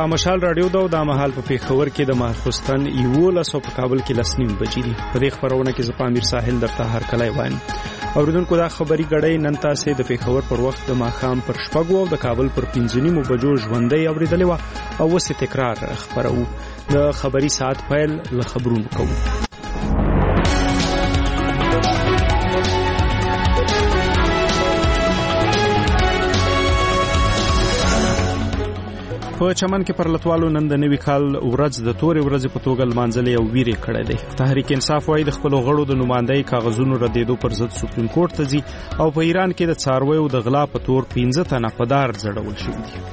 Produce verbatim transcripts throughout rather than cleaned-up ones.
دا مشال رادیو دا د مهال په پیښور کې د ماخستن یولس او په کابل کې لسنیم بجې دي. په دې خبرونه کې زه پامیر ساحل درته هر کله وایم. اوریدونکو دا خبري غړې نن تاسو د پیښور پر وخت د ماخام پر شپږو او د کابل پر پنځه نیمو بجو ژوندۍ اوریدلې و او وسه تکرار خبرو. د خبري ساعت پیل له خبرونو کوو. په چمن کې پرلتوالو نن د نوي کال ورځ د تورې ورځې په توګه لمانځلې او ویرې کړې ده. تحریک انصاف وايي د خپل غړو د نمائندګۍ کاغذونو ردیدو پر ضد سپریم کورټ ته ځي او په ایران کې د څارویو د غلا په تور پنځه تنه په دار ځړول شوي دي.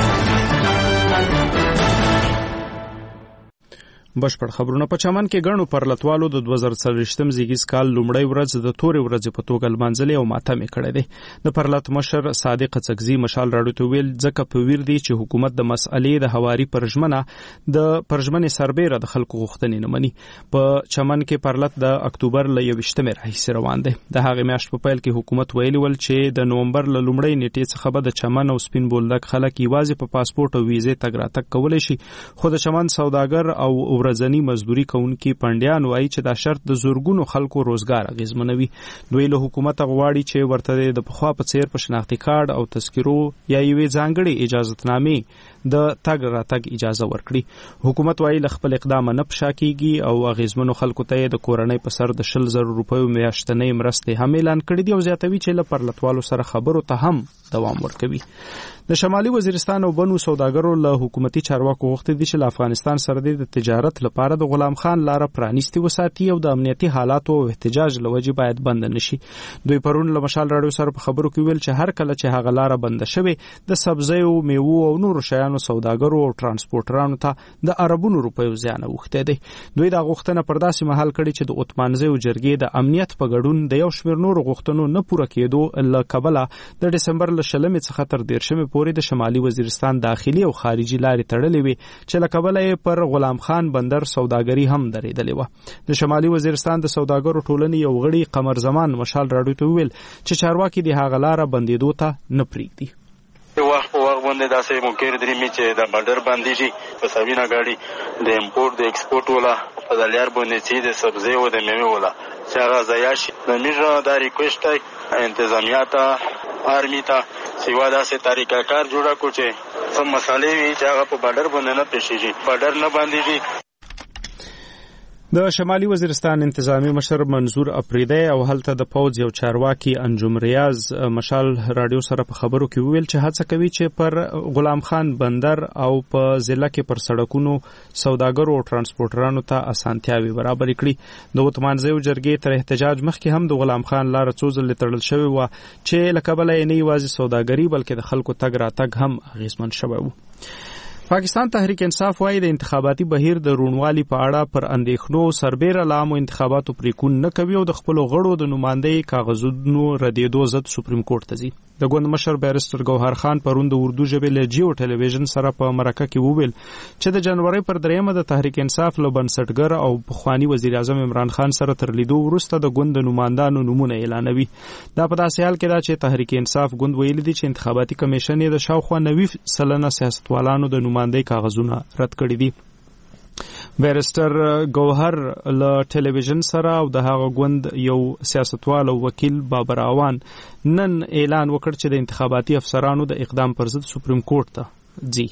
بشپړ خبرونه. په چمن کې غنو پرلتوالو د دوه زره څلوېښتم زیږیز کال لومړی ورځ د تورې ورځې په توګه لمانځلې او ماتمې کړې ده. د پرلت مشر صادق څکزي مشال راډیو ته ویل ځکه په ویر دي چې حکومت د مسئلې د هواري پرژمنه د پرژمنې سربېره د خلکو غوښتنې نه مني. په چمن کې پرلت د اکتوبر ل یوویشتمې راهیسې روان دی. د هغې میاشت په پیل کې حکومت ویلي ول چې د نومبر ل لومړۍ نیټې څخه به د چمن او سپین بولدک خلک یوازې په پاسپورت او ویزې تګ راتګ کولی شي. خو د چمن سوداګر او ورځنی مزدوري کوونکي پندیان وایي چې دا شرط د زورګونو خلکو روزګار اغیزمنوي. دوی له حکومت غواړي چې ورته د پخوا په څیر په شناختی کارت او تذکرو یا یوې ځانګړې اجازهتنامې د تګ راتګ اجازه ورکړي. حکومت وایي له خپل اقدام نه پشا کیږي او اغیزمنو خلکو ته د کورنۍ په سر د شل زره روپیو میاشتنۍ مرستې هم اعلان کړي دي او زیاتوي چې له پرلتوالو سره خبرو ته هم دوام ورکوي. د شمالي وزیرستان او بنو سوداګرو له حکومتي چارواکو غوښتي دي چې له افغانستان سره د تجارت لپاره د غلام خان لاره پرانیستي وساتي او د امنیتي حالاتو او احتجاج لوجې باید بند نشي. دوی پرون له مشال راډیو سره په خبرو کې ویل چې هر کله چې هغه لاره بند شوه د سبزیو، میوو او نورو شیانو سوداګرو او ترانسپورټرانو ته د اربونو روپیو زیان اوښته دي. دوی دا غوښتنه پر داسې مهال کړي چې د اتمانزیو جرګې د امنیت په ګډون د یو شمېر نورو غوښتنو نه پوره کېدو له کبله د ډسمبر له شلمې څخه تر دیرشمې پورې د شمالي وزیرستان داخلي او خارجي لارې تړلې وي چې له کبله یې پر غلام خان بندر سوداګري هم درېدلې وه. د شمالي وزیرستان د سوداګرو ټولنې یو غړي قمر زمان مشال راډیو ته وویل چې چارواکي د هغه لاره بندېدو ته نه پرېږدي. وخت په وخت باندې داسې ممکن درېمي چې د بندر باندې شي په سوینه ګاډي د امپورټ د ایکسپورټ ولا په دلیار باندې چې د سبزی او د میوې ولا چې هغه ضایع شي. د میژه دا ریکویسټ دی انتظامیه ته آرمي ته چې وا داسې طریقه کار جوړه کړو چې څه مسالې وي چې هغه په بارډر باندې نه پېښېږي، بارډر نه باندېږي. د شمالي وزیرستان انتظامی مشر منظور اپریدی او هلته د پوځ یو چارواکي انجم ریاض مشال راډیو سره په خبرو کې ویل چې هڅه کوي چې پر غلام خان بندر او په ضلع کې پر سړکونو سوداګرو او ترانسپورټرانو ته اسانتیاوي برابر کړي. د اتمانزیو جرګې تر احتجاج مخکې هم د غلام خان لار څو ځله تړل شوی و چې له کبله یې نه یوازې سوداګري بلکې د خلکو تګ راتګ هم اغیزمن شوی و. پاکستان تحریک انصاف وايي د انتخاباتي بهیر د روڼوالي په اړه پر اندېښنو سربېره لامو انتخاباتو پریکون نه کوي او د خپل غړو د نمائندګۍ کاغذونو ردیدو ضد سپریم کورټ ته ځي. د ګوند مشر بیرستر ګوهر خان پرون د اردو ژبې له جیو ټلویزیون سره په مرکه کې وویل چې د جنوري پر دریمه د تحریک انصاف له بنسټګر او پخوانی وزیر اعظم عمران خان سره تر لیدو وروسته د ګوند د نمائندانو نمونه اعلانوي. دا په داسې حال کې دا چې تحریک انصاف ګوند ویلي دی چې انتخاباتي کمیشن یې د شاوخوا نوي سلنه سیاستوالانو د نمائندګۍ کاغذونه رد کړي دي. بیرستر گوهر له ټلویزیون سره او د هغه ګوند یو سیاستوال او وکیل بابر اعوان نن اعلان وکړ چې د انتخاباتي افسرانو د اقدام پر ضد سپریم کورټ ته ځي.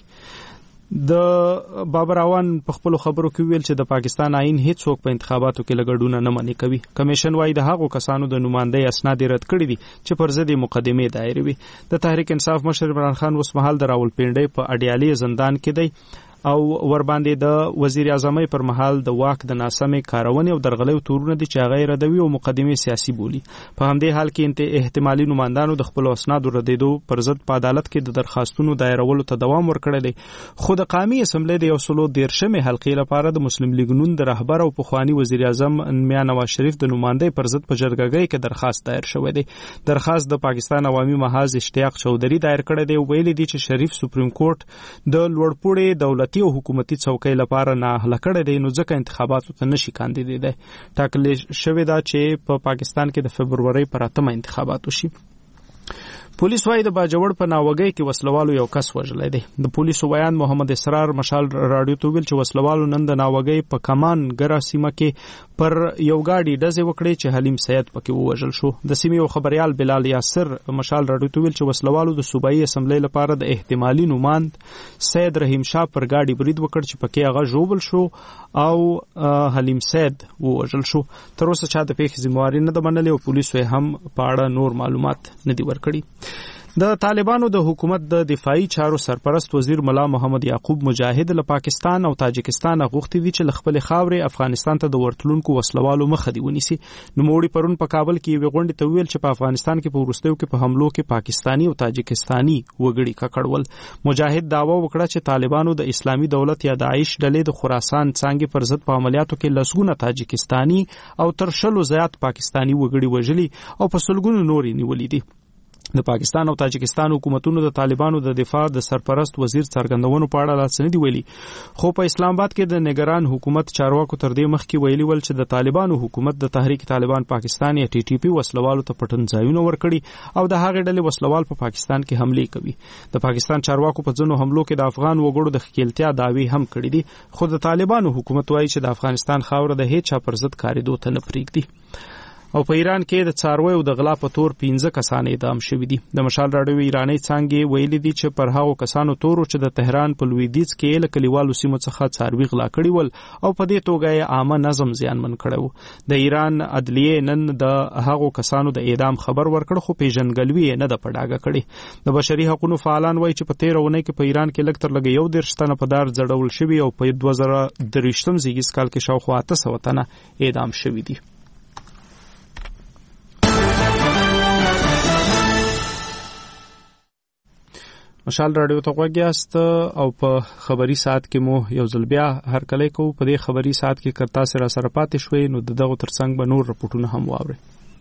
د بابر اعوان په خپل خبرو کې ویل چې د پاکستان آئین هیڅوک په انتخاباتو کې لګډونه نه منې کوي. کمیشن وايي د هغو کسانو د نمائندګۍ اسناد رد کړي دي چې پر ضد مقدمې دایره وي. د تحریک انصاف مشر عمران خان اوس مهال د راولپنډۍ په اډیالي زندان کې دی او ور باندې د وزیر اعظمۍ پر مهال د واک د ناسمې کارونې او درغلیو تورونه دي چې هغه ردوي او مقدمې سیاسي بولي. په همدې حال کې احتمالي نمائندانو د خپل اسنادو ردیدو پر ضد په عدالت کې د درخواستونو دایرولو ته دوام ورکړی دی. خو د قومي اسمبلی د یو سلو دیرشمې حلقې لپاره د مسلم لیګ نون د رهبر او پخوانی وزیر اعظم میاں نواز شریف د نمائندۍ پر ضد په جرګهګۍ کې درخواست دایر شوی دی. درخواست د پاکستان عوامي محاذ اشتیاق چودھری دایر کړی دی او ویلي دی چې شریف سپریم کورټ د لوړپوړي دولت او حکومتي څوکۍ لپاره نه اهله کړی دی نو ځکه انتخاباتو ته نشي کاندیدېدی. ټاکل شوې ده چې په پاکستان کې د فبرورۍ پر اتمه انتخابات وشي. پولیس وايي د باجوړ په ناوګۍ کې وسلوالو یو کس وژلی دی. د پولیسو بیان محمد اسرار مشال راډیو ته ویل چې وسلوالو نن د ناوګۍ په کمان ګره سیمه کې پر یو ګاډي ډزې وکړې چې حلیم سید پکې ووژل شو. د سیمې یو خبريال بلال یاسر مشال راډیو ته ویل چې وسلوالو د صوبایي اسمبلی لپاره د احتمالي نوماند سید رحیم شاه پر ګاډي برید وکړ چې پکې هغه ژوبل شو او حلیم سید ووژل شو. تر اوسه چا د پیښې ذمہواري نه ده منلې او پولیسو هم په اړه نور معلومات نه دي ورکړي. د طالبانو د حکومت د دفاعي چارو سرپرست وزیر ملا محمد یعقوب مجاهد له پاکستان او تاجکستان غوښتي دي چې له خپل خاورې افغانستان ته د ورتلونکو وسلوالو مخه دی ونیسي. نوموړي پرون په کابل کې یوې غونډې ته ویل چې په افغانستان کې په وروستیو کې په حملو کې پاکستانی او تاجکستانی وګړي ککړول. مجاهد دعوا وکړه چې طالبانو د اسلامي دولت یا داعش ډلې د خراسان څانګې پر ضد په عملیاتو کې لسګونه تاجکستانی او تر شلو زیات پاکستانی وګړي وژلي او په سلګونو نورې نیولې دي. د پاکستان او تاجکستان حکومتونو د طالبانو د دفاع د سرپرست وزیر څرګندونو په اړه لاس نه دی ویلي، خو په اسلام آباد کې د نگران حکومت چارواکو تر دې مخکې ویلي ول چې د طالبانو حکومت د تحریک طالبان پاکستان یا ټي ټي پی وسلوالو ته پټن ځایونه ورکړي او د هغې ډلې وسلوال په پاکستان کې حملې کوي. د پاکستان چارواکو په ځینو حملو کې د افغان وګړو د ښکیلتیا دعوی هم کړې دي، خو د طالبانو حکومت وایي چې د افغانستان خاوره د هیڅ چا پر ضد کاریدو ته نه پرېږدي. او په ایران کې د څارویو د غلا په تور پنځه کسان اعدام شوي دي. د مشال راډیو ایرانی څانګې ویلي دي چې پر هغو کسانو تورو چې د تهران په لویدیځ کې له کلیوالو سیمو څخه څاروي غلا کړي ول او په دې توګه یې عامه نظم زیانمن کړی و. د ایران عدلیې نن د هغو کسانو د اعدام خبر ورکړ، خو پیژنګلوي یې نه ده په ډاګه کړې. د بشري حقوقو فعالان وایي چې په تېره اونۍ کې په ایران کې لږ تر لږه یو دېرش تنه په دار ځړول شوي او په دوه زره درویشتم زیږیز کال کې شاوخوا اته سوه تنه اعدام شوي دي. مشال راډیو ته غوږ یاست او په خبري ساعت کې مو یو ځل بیا هرکلی کوو. په دې خبري ساعت کې که تاسې را سره پاتې شوئ نو د دغو تر څنګ به نور رپورټونه هم واورئ.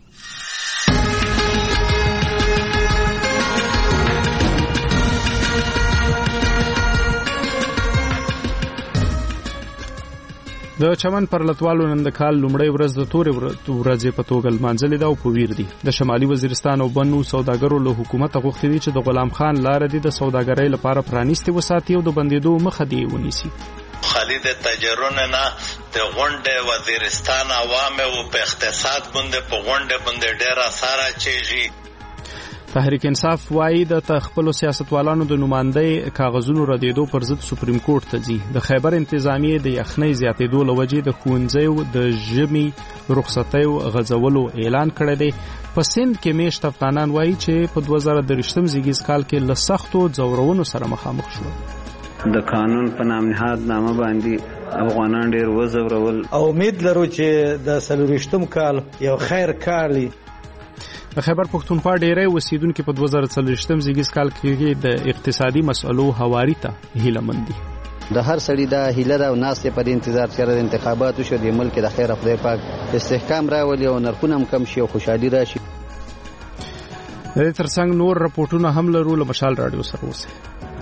د چمن پر لتوالو نن د کال لومړی ورځ د تورې ورځې په توګه لمانځلې ده او په ویر دي. د شمالي وزیرستان او بنو سوداګرو له حکومت غوښتي دي چې د غلام خان لاره دي د سوداګرۍ لپاره پرانیستې وساتي او د بندېدو مخه دې ونیسي. خالي د تجربه نه د غونډې وزیرستان عوام او په اقتصاد باندې په غونډې باندې ډېر اثر اچيږي. تحریک انصاف وايي د خپلو سیاستوالانو د نمائندۍ کاغذونو ردېدو پر ضد سپریم کورټ ته ځي. د خیبر انتظامیې د یخنۍ زیاتېدو له وجې د ښوونځیو د ژمي رخصتیو غځولو اعلان کړی دی. په سند کې میشت افغانان وايي چې په دوه زره درویشتم زیږیز کال کې له سختو ځورونو سره مخامخ شول. د قانون په نام نهاد نامه باندې افغانان ډېر وځورول او امید لرو چې د څلورویشتم کال یو خیر کار وي. د خیبر پښتونخوا ډیری اوسیدونکو په دوه زره څلوېښتم زیږیز کال کې د اقتصادي مسئلو هواري ته هیله مند دي. د هر سړي دا هیله ده او ناست په دې انتظار چې د انتخاباتو شو د ملک د خیر خدای پاک استحکام راولي او نرخونه هم کم شي او خوشحالي راشي. د دې ترڅنګ نور رپورټونه هم لرو. له مشال راډیو سره اوسئ.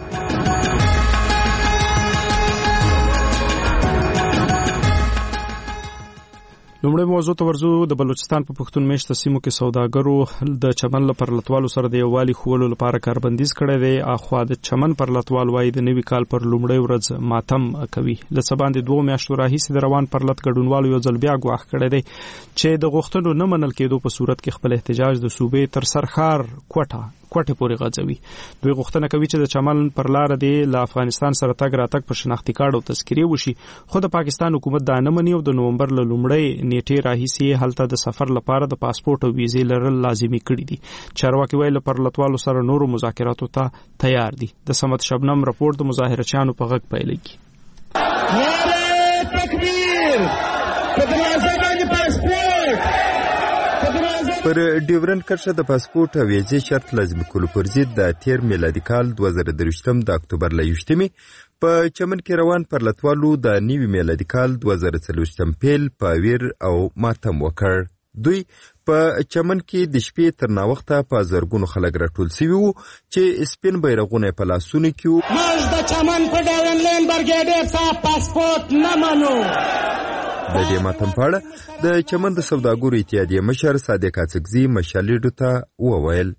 لومړی موضوع ته ورځو. د بلوچستان په پښتون میشته سیمو کې سوداګرو د چمن له پرلتوالو سره د یووالي ښوولو لپاره کاربندیز کړی دی. اخوا د چمن پرلتوال وایي د نوي کال پر لومړۍ ورځ ماتم کوي. له څه باندې دوه میاشتو راهیسې د روان پرلت ګډونوالو یو ځل بیا ګواښ کړی دی چې د غوښتنو نه منل کېدو په صورت کې خپل احتجاج د صوبې تر سرخار کوټه کوټه پورې غځوي. دوی غوښتنه کوي چې د چمن پر لار دی له افغانستان سره تګ راتګ په شناختي کارت او تذکرې وشي، خو د پاکستان حکومت دا نه مني او د نومبر له لومړۍ نیټې راهیسې هلته د سفر لپاره د پاسپورت او ویزې لرل لازمي کړي دي. چارواکي وایي له پرلتوالو سره نورو مذاکراتو ته تیار دي. د صمد شبنم رپورټ د مظاهرچیانو په غږ پیلېږي. نعره تکبیر! په دروازه باندې پاسپورت! پر ډیورنډ کرښه د پاسپورت او ویزې شرط لازمي کولو پر ضد د تیر میلادي کال دوه زره درویشتم د اکتوبر له یویشتمې په چمن کې روان پرلتوالو د نوي میلادي کال دوه زره څلوېښتم پیل په ویر او ماتم وکړ. دوی په چمن کې د شپې تر ناوخته په زرګونو خلک راټول سوي وو چې سپین بیرغونه په لاسونو کې وو. موږ د چمن په ډیورنډ لین برګېډې څخه پاسپورت نه منو. د دې ماتم په اړه د چمن د سوداګرو اتحادیې مشر صادق اڅکزي مشالېډو ته وویل. ټول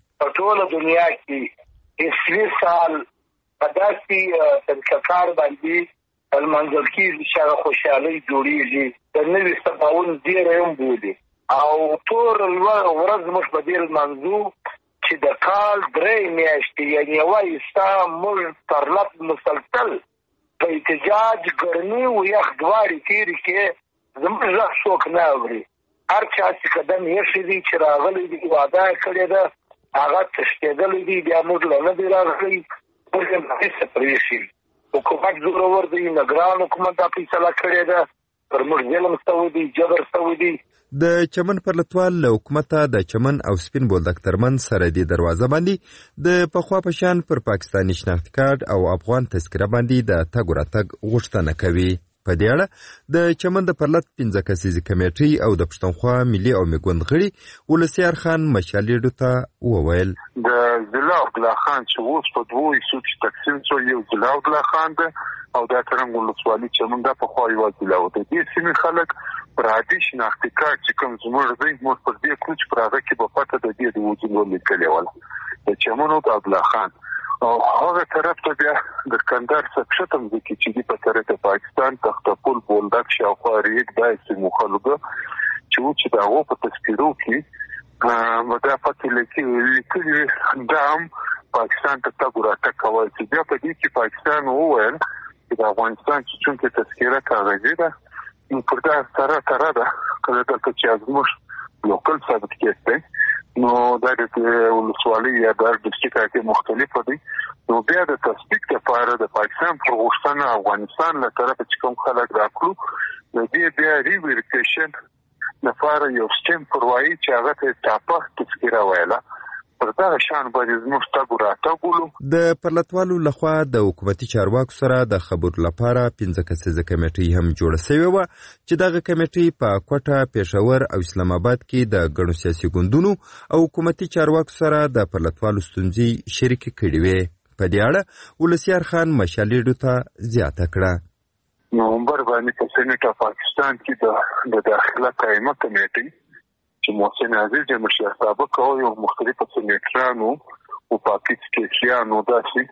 ټول دنیا کې عیسوي سال په داسې طریقه کار باندې المنځل کېږي چې هغه خوشحالۍ جوړېږي د نوي سباون ډېره هم بولي او ټول ورځ موږ په دې لمانځو چې د کال درې میاشتې یعنې یوه ایستا موږ تر لپ مسلسل په احتجاج ګرمي او یخ دواړې تېرې کې زموږ غږ څوک نه اوري. هر چا چې قدم ایښی دی چې راغلی دی واده یې کړې ده هغه تښتېدلی دی بیا موږ له نه دی راغلی موږ یې هېڅه پرېښي. حکومت زورور دی نګران حکومت دا فیصله کړې ده پر موږ ظلم شوی دی جبر شوی دی. د چمن پر لتوال له حکومته د چمن او سپین بولدک ترمنځ سرحدي دروازه باندې د پخوا په شان پر پاکستاني شناختي کارت او افغان تذکره باندې د تګ راتګ غوښتنه کوي. په دې اړه د چمن د پرلت پنځه کسیزې کمیټې او د پښتونخوا ملي او میګوند غړي ولسیار خان مشالیډو ته وویل د ضلع عبدالله خان چې اوس په دوو حصو کې تقسیم شو، یو ضلع عبدالله خان ده او دا ترنګ ولسوالي چمن دا پخوا یوه ضلع وه. د دې سیمې خلک پر عادي شناختي کارت چې کوم زموږ دی موږ پر دې کړو چې پر هغه کې به پته د دې د وجودو لیکلې وله د چمن او د عبدالله خان او هغه طرف ته بیا د کندهار څخه کښته مځکې چې دي په طرف د پاکستان تختپول بولدک شاوخوا ریګ داسې سیمو خلکو چې و چې د هغو په تذکیرو کې به دا پته لیکلي دا هم پاکستان ته تګ راتګ کوی چې بیا په دې کې پاکستان وویل چې د افغانستان چې چونکې تذکیره کاغذي ده نو پر دا سره سره ده کله دلته چې زموږ لوکل سرټیفیکټ دی نو دا د ولسوالۍ یا د ډسټریکټ مختلفه دي نو بیا د تصدیق لپاره د پاکستان پر غوښتنه افغانستان له طرفه چې کوم خلک راکړو د دې بیا ریویریفیکیشن لپاره یو سټیمپ پر وایي چې هغه ته ټاپه تذکیره ویله پر دغه شان باندې زموږ تګ راتګ ولو. د پرلتوالو لخوا د حکومتي چارواکو سره د خبرو لپاره پنځه کسیزه کمیټې هم جوړه شوې وه چې دغه کمیټې په کوټه، پېښور او اسلام آباد کې د ګڼو سیاسي ګوندونو او حکومتي چارواکو سره د پرلتوالو ستونزې شریکې کړې وې. په دې اړه ولسیار خان مشالیډو ته زیاته کړه نومبر باندې په سېنټ اف پاکستان کې د داخله قائمه کمیټې چې محسن عزیز جمهور شاه سابق او یو مختلفو سېنیټرانو او پاکستانیانو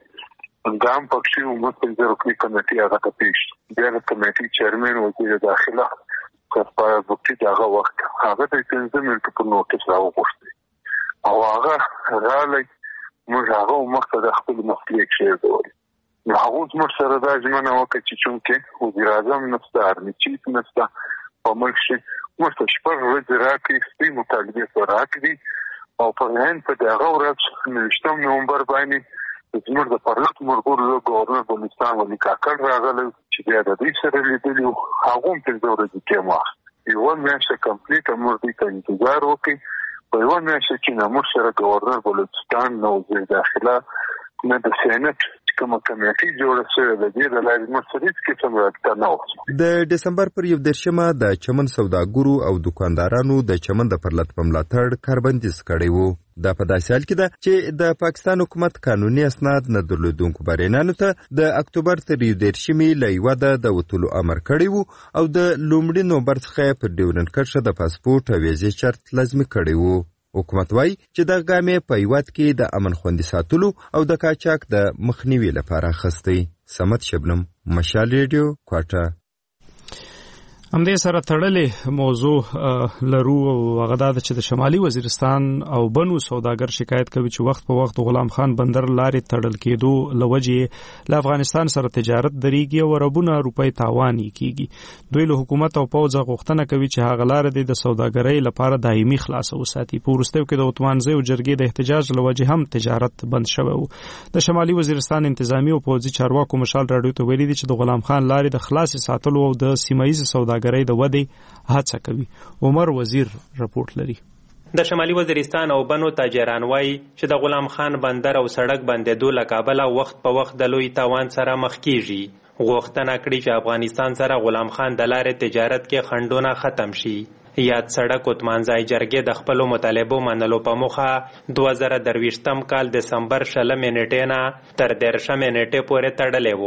داسې دا هم پکې یو مستقل رکني کمیټې هغه ته پیښ بیا د کمیټې چیرمن وزیر داخله کسپار بوکټي دغه وخت هغه د پنځه منټو په نوټس راوغوښتي او هغه رالی موږ هغه مخته د خپل مسلک شیر دوی نو هغه موږ سره دا ژمنه وکړه چې چونکې وزیر اعظم نسته ارمي چیف نسته په ملک شي موږ ته شپږ ورځې راکړي سپي مطالبې په راکړي او په هند په دغه ورځ نویشتم نومبر باندې زموږ د پرلت مرګور ګورنر بلوچستان ولي کاکړ راغلی چې بیا د دوی سره لیدلي وو هغه هم پنځه ورځې کې واخیست یوه میاشته کمپلیټه موږ دوی ته انتظار وکړي په یوه میاشته کې نه موږ سره ګورنر بلوچستان نه وزیر داخله نه د سینټ کومه کمیټې جوړه شوې ده د دې د لارې موږ سره هېڅ قسم رابطه نه وه. د ډسمبر پر یو دېرشمه د چمن سوداګرو او دوکاندارانو د چمن د پرلت په ملاتړ کاربندیز کړی و. دا په داسې حال کې ده چې د پاکستان حکومت قانوني اسناد نه درلودونکو بریانانو ته د اکتوبر تر یو دېرشمې له هېواده د وتلو امر کړی و او د لومړي نومبر څخه پر ډیورنډ کرښه د پاسپورټ او ویزې شرط لازمي کړی و. حکومت وایي چې د ګامې په هېواد کې د امن خوندي ساتلو او د قاچاق د مخنیوي لپاره اخیستی. صمد شبنم، مشال ریډیو، کوټه. همدې سره تړلې موضوع لرو او هغه دا ده چې د شمالي وزیرستان او بنو سوداګر شکایت کوي چې وخت په وخت غلام خان بندر لارې تړل کېدو له وجې له افغانستان سره تجارت درېږي او اربونه روپۍ تاوان یې کېږي. دوی له حکومت او پوځه غوښتنه کوي چې هغه لاره دې د سوداګرۍ لپاره دایمي خلاصه وساتي. په وروستیو کې د عثمانزۍ او جرګې د احتجاج له وجې هم تجارت بند شوی و. د شمالي وزیرستان انتظامی او پوځي چارواکو مشال راډیو ته ویلي دي چې د غلام خان لارې د خلاصې ساتلو او د سیمه ییزې سوداګرۍ ګرۍ د ودې هڅه کوي. عمر وزیر رپورټ لري. د شمالي وزیرستان او بنو تاجران وایي چې د غلام خان بندر او سړک بندېدو له کابله وخت په وخت د لوی تاوان سره مخ کیږي. غوښتنه کړې چې افغانستان سره غلام خان د لارې تجارت کې خنډونه ختم شي. یاد سړک عثمانزۍ جرګې د خپلو مطالبو منلو په موخه دوه زره درویشتم کال دسمبر شلمې نیټې نه تر دېرشمې نیټې پورې تړلی و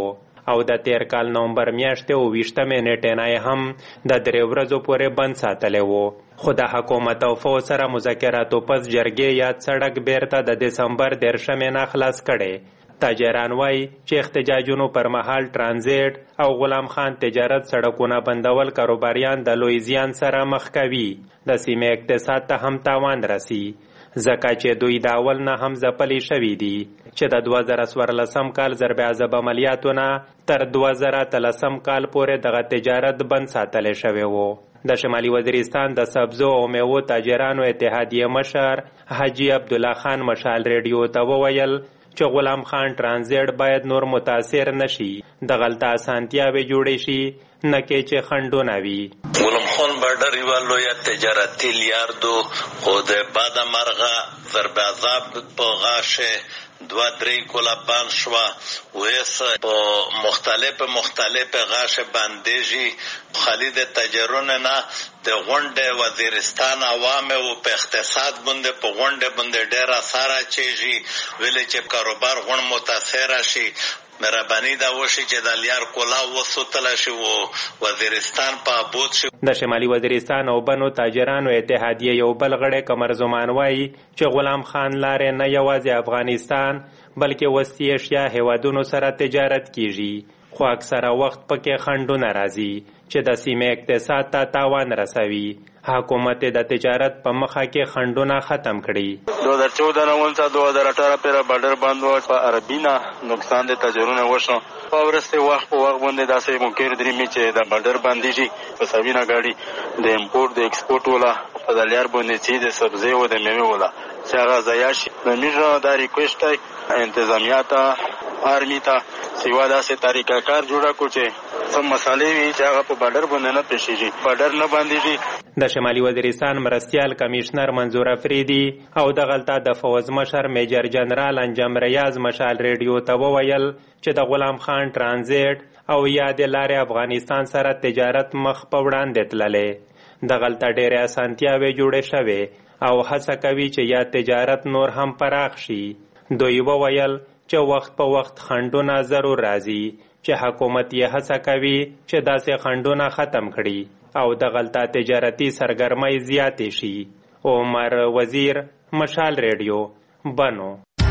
او د تیر کال نومبر میاشتې او ویشتمې نیټې نه هم د درې ورځو پورې بند ساتلی و. خو د حکومت او فوج سره مذاکراتو پس جرګې یاد سړک بیرته د دسمبر دیرشمې نه خلاص کړی. تاجران وایي چې احتجاجونو پر مهال ترانزیت او غلام خان تجارت سړکونه بندول کاروباریان د لوی زیان سره مخ کوي. د سیمې اقتصاد ته هم تاوان رسی ځکه چې دوی د اول نه هم ځپلي شوي دي چې د دوه زره څوارلسم کال ضرب عذاب عملیاتو نه تر دوه زره اتلسم کال پورې دغه تجارت بند ساتلی شوی و. د شمالي وزیرستان د سبزو او میوو تاجرانو اتحادیه مشر حاجی عبدالله خان مشال ریډیو ته وویل چې غلام خان ترانزیت باید نور متاثر نشي، د غلطه اسانتیاوې جوړې شي، نه کې چې خنډونه وي. غلام خان بارډر یوه لویه تجارتي لیار دو، خو د بده مرغه ضرب عذاب په غاښې دوه درې کوله بند شوه، اوس په مختلف مختلف غاښې بندېږي. خالي د تجربو نه د غونډې وزیرستان عوام او په اقتصاد باندې په غونډې باندې ډېر اثر اچېږي، ولې چې کاروبار غون متاثر شي. مهرباني دا وشي چې د لیار کولا وسوتله شي او وزیرستان په ابود شي. د شمالي وزیرستان او بنو تاجرانو اتحادیه یو بل غړی قمر زمان وایي چې غلام خان لارې نه یوازې افغانستان بلکې وسطي ایشیا هیوادونو سره تجارت کیږي، خو اکثره وخت پکې خنډونه راځي چې د سیمې اقتصاد ته تاوان رسوي. حکومت د تجارت په مخه کې خنډونه ختم کړي. دو هزار چودہ نه ونڅه دو هزار اٹھارہ پیرا بارډر بند و، په عربي نه نقصان د تجربه وشو. په ورسته وخت په وخت باندې داسې ممکن درې می چې د بارډر باندې شي په سوینا گاډي د امپورټ د ایکسپورټ ولا په دلیار باندې چې د سبزی او د میوه ولا چې هغه ضایع شي. زموږ دا ریکوست دی انتظامیه ته آرمی ته سیوا داسې طریقه کار جوړه کړو چې سم مسالې وي چې هغه په بارډر باندې نه پېښېږي، بارډر نه باندېږي. د شمالي وزیرستان مرستیال کمیشنر منظور افریدي او د غلطه د فوز مشر میجر جنرال انجم ریاض مشال ریډیو ته وویل چې د غلام خان ترانزیت او یاد لارې افغانستان سره تجارت مخ په وړاندې تللی. د غلطه ډېرې اسانتیاوې جوړې شوې او هڅه کوي چې یا تجارت نور هم پراخ شي. دوی وویل چې وخت په وخت خنډونه ضرور راځي چې حکومت یې هڅه کوي چې داسې خنډونه ختم کړي او د غلطه تجارتي سرګرمۍ زیاتې شي. عمر وزیر، مشال ریډیو، بنو.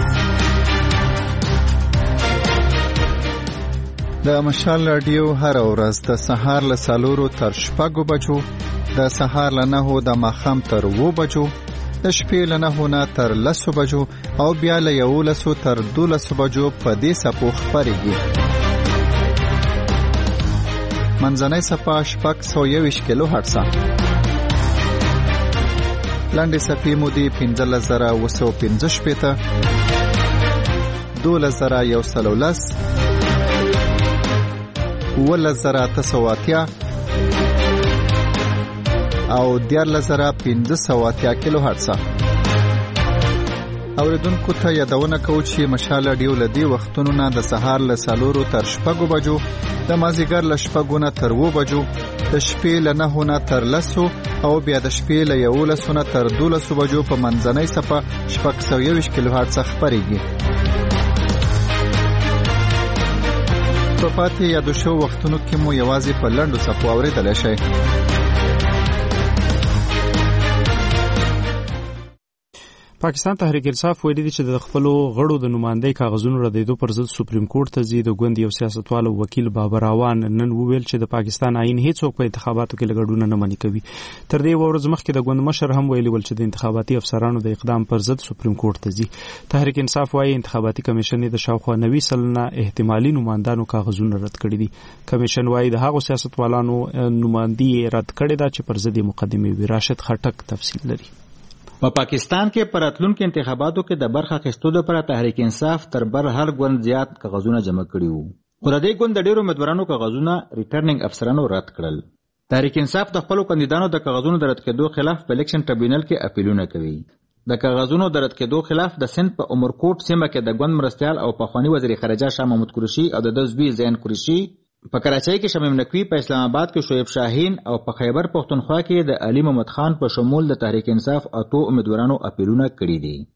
د مشال ریډیو هر ورځ د سهار له څلورو تر شپږو بجو، د سهار له نهو د ماښام تر اوو بجو، د شپې له نهو نه تر لسو بجو او بیا له یولسو تر دولسو بجو په دې څپو خپرېږي. منځنۍ څپه شپږ سوه یوویشت کیلو هرټزه، لنډې څپې مودې پنځلس زره اوه سوه پنځه شپېته، دولس زره یو سل او لس، اوولس زره اته سوه اتیا او دیارلس زره پنځه سوه اتیا کیلو هرټزه. اوریدونکو ته یادونه کوو چې مشال ریډیو له دې وختونو نه د سهار له څلورو تر شپږو بجو، د مازدیګر له شپږو نه تر اوو بجو، د شپې له نهو نه تر لسو او بیا د شپې له یولسو نه تر دولسو بجو په منځنۍ څپه شپږ سوه یوویشت کیلو هرټزه خپرېږي. په پاتې یادو شوو وختونو کې مو یوازې په لنډو څپو اورېدلی شئ. پاکستان تحریک انصاف ویلي دي چې د خپلو غړو د نمایندګۍ کاغذونو ردېدو پر ضد سپریم کورټ ته ځي. د ګوند یو سیاستوال او وکیل بابر اعوان نن وویل چې د پاکستان آئین هیڅوک په انتخاباتو کې ګډون نه منع کوي. تر دې ورځ مخکې د ګوند مشر هم ویلي ول چې د انتخاباتي افسرانو د اقدام پر ضد سپریم کورټ ته ځي. تحریک انصاف وايي انتخاباتي کمیشن د شاوخوا نوي سلنه احتمالي نمایندانو کاغذونه رد کړي دي. کمیشن وايي د هغو سیاستوالانو نمایندګي رد کړي ده چې پر ضد مقدمه وي. راشد خټک تفصیل لري. په پاکستان کې پر راتلونکو انتخاباتو کې د برخه اخیستو لپاره تحریک انصاف تر بر هر ګوند زیات کاغذونه جمع کړي وو، خو د دې ګوند د ډېرو امیدوارانو کاغذونه ریټرنینګ افسرانو رد کړل. تحریک انصاف د خپلو کاندیدانو د کاغذونو د رد کېدو خلاف په الیکشن ټریبیونل کې اپیلونه کوي. د کاغذونو د رد کېدو خلاف د سند په عمرکوټ سیمه کې د ګوند مرستیال او پخوانی وزیر خارجه شاه محمود قریشي او د ده زوی زین قریشي، په کراچۍ کې شمیم نقوی، په اسلام آباد کې شعیب شاهین او په خیبر پښتونخوا کې د علي محمد خان په شمول د تحریک انصاف اتو امیدوارانو اپیلونه کړي دي.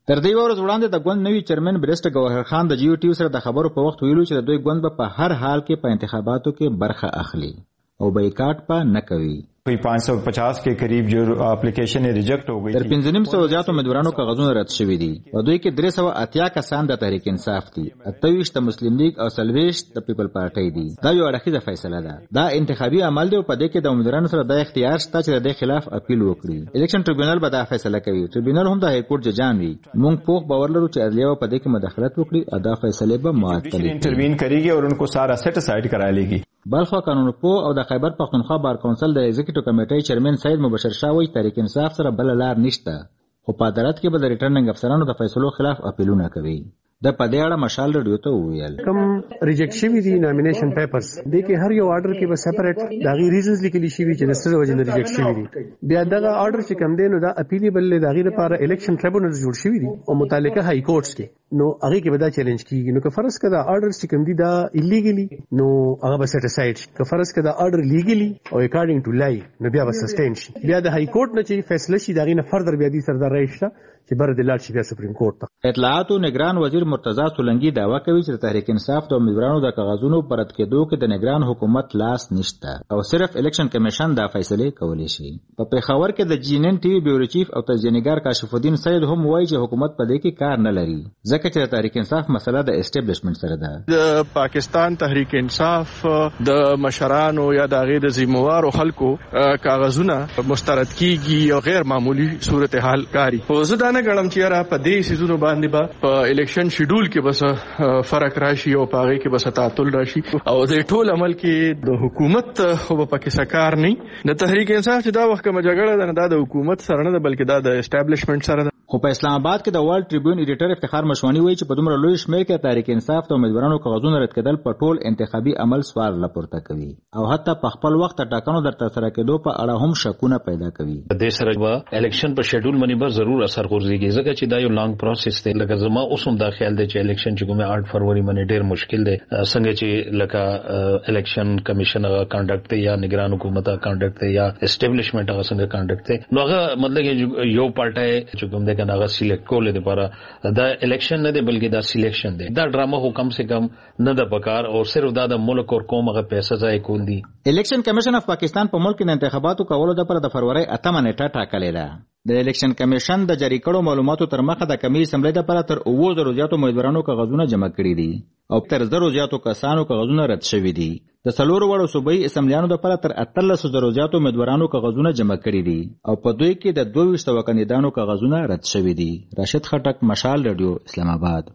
تر دې ورځ وړاندې د ګوند نوي چیرمن بریسټ ګوهر خان د جیو ټي سره د خبرو په وخت ویلو چې د دوی ګوند په هر حال کې په انتخاباتو کې برخه اخلي او بایکاټ په نه کوي. کوئی پانچ سو پچاس کے قریب جو اپلیکیشن ریجیکٹ ہو گئی. تر پنځه نیم سوه زیات امیدوارانو کاغذونه رد شوي دي. په دوی کې درې سوه اتیا کسان د تحریک انصاف دي، اته ویشت د مسلم لیگ او څلوېښت د پیپل پارټۍ دي. دا یو اړخیزه فیصله ده. دا انتخابي عمل دی او په دې کې د امیدوارانو سره د اختیار شته چې د دې خلاف اپیل وکړي. الیکشن ټریبیونل به دا فیصله کوي. ټریبیونل هم د های کورټ ججان وي. موږ پوخ باور لرو چې عدلیه په دې کې مداخلت وکړي او دا فیصله به معطل کړي. انټروین کوي او ان کو سارا سیټ اسائیډ کرا لېږي. بلخوا قانون پو او د خیبر پختونخوا بار کونسل د ایگزیکټیو کمیټې چیرمن سید مبشر شاه وایي تحریک انصاف سره بل لار نشته، خو په عدالت کې به د ریټرننګ افسرانو د فیصلو خلاف اپیلونه کوي. د پدې اړه مشال رادیو ته وویل کوم ریجیکټ شوی دي نامینیشن پیپرز د کې هر یو آرډر کې به سپریټ دا غي ریزنز لیکلي شوی چې د څه وجه نه ریجیکټ شوی دي. بیا دغه آرډر چې کم دی نو دا اپیلیبل د غیر لپاره الیکشن ټریبیونل جوړ شوی دي او متعلقه های کورټس کې نو هغه کې به دا چیلنج کیږي. نو که فرض کړه آرډرز چې کم دي دا ایلیګلی نو هغه به سیټ اسایډ شي. که فرض کړه آرډر لیګلی او اکارډینګ ټو لای نو بیا به سسټین شي. بیا د های کورټ نه چې فیصله شي دا غي نه فردر بیا دي سردار رئیس چې بر د لاړ شي بیا سپریم کورټ ته. اطلاعات او نگران وزیر مرتضی سولنګي دعوا کوي چې تحریک انصاف د امیدوارانو د کاغذونو پر رد کېدو کې د نگران حکومت لاس نشته او صرف الیکشن کمیشن دا فیصله کولی شي. په پیښور کې د جی ان ان ټي وی بیورو چیف او تجزیه‌نګار کاشف الدین سید هم وایي چې حکومت په دې کې کار نه لري ځکه چې تحریک انصاف مسله د اسټابلیشمنت سره ده. د پاکستان تحریک انصاف د مشرانو یا د غیر ذمہوارو خلکو کاغذونه مسترد کیږي او غیر معمولی صورتحال کاری. خو زه دا نه ګڼم چې را په دې سيزونو باندې به په الیکشن شیډول کې بس فرق راشي او پاغه کې بس تعطل راشي او د ټول عمل کې د حکومت خو په کې سکار نه. د تحریک انصاف چې دا وخت کوم جګړه ده نه د حکومت سره نه بلکې دا د اسټابلیشمنت سره ده. خو په اسلام آباد کې د ورلد ټریبیون ایډیټر افتخار مشوانی وایي چې په دومره لوی شمېر کې تحریک انصاف ته امیدوارانو کاغذونه رد کېدل په ټول انتخابي عمل سوال راپورته کوي او حتی په خپل وخت ټاکنو در ترسره کېدو په اړه هم شکونه پیدا کوي. د سره به الیکشن په شیډول باندې به ضرور اثر غورځيږي ځکه چې دا یو لانګ پروسس دی. لکه زما اوس هم دا خیال دی چې الیکشن چې کومه آټ فروری باندې ډېر مشکل دی څنګه چې لکه الیکشن کمیشن هغه کانډکټ دی یا نگران حکومت کانډکټ دی یا اسټابلیشمنت هغه څنګه کانډکټ دی نو هغه مطلب یو پارټي چې کوم دی کنه هغه سلیکټ لپاره دا الیکشن نه دی بلکې دا سلیکشن دی. دا ډرامه هو کم سے کم نه د پکار او صرف دا د ملک او قوم هغه پیسې ځای کول دي. الیکشن کمیشن اف پاکستان په ملک کې انتخاباتو کولو لپاره د فروری اتمه نیټه ټاکلې ده. د الیکشن کمیشن د جاری کړو معلوماتو تر مخه د کمی اسمبلی لپاره تر اوه زره زیاتو امیدوارانو کاغذونه جمع کړي دي او تر زرو زیاتو کسانو کاغذونه رد شوي دي. د څلورو وړو صوبایي اسمبلیانو لپاره تر اتلس زره زیاتو امیدوارانو کاغذونه جمع کړي دي او په دوی کې د دوه ویشت سوه کاندیدانو کاغذونه رد شوي دي. راشد خټک، مشال رادیو، اسلام آباد.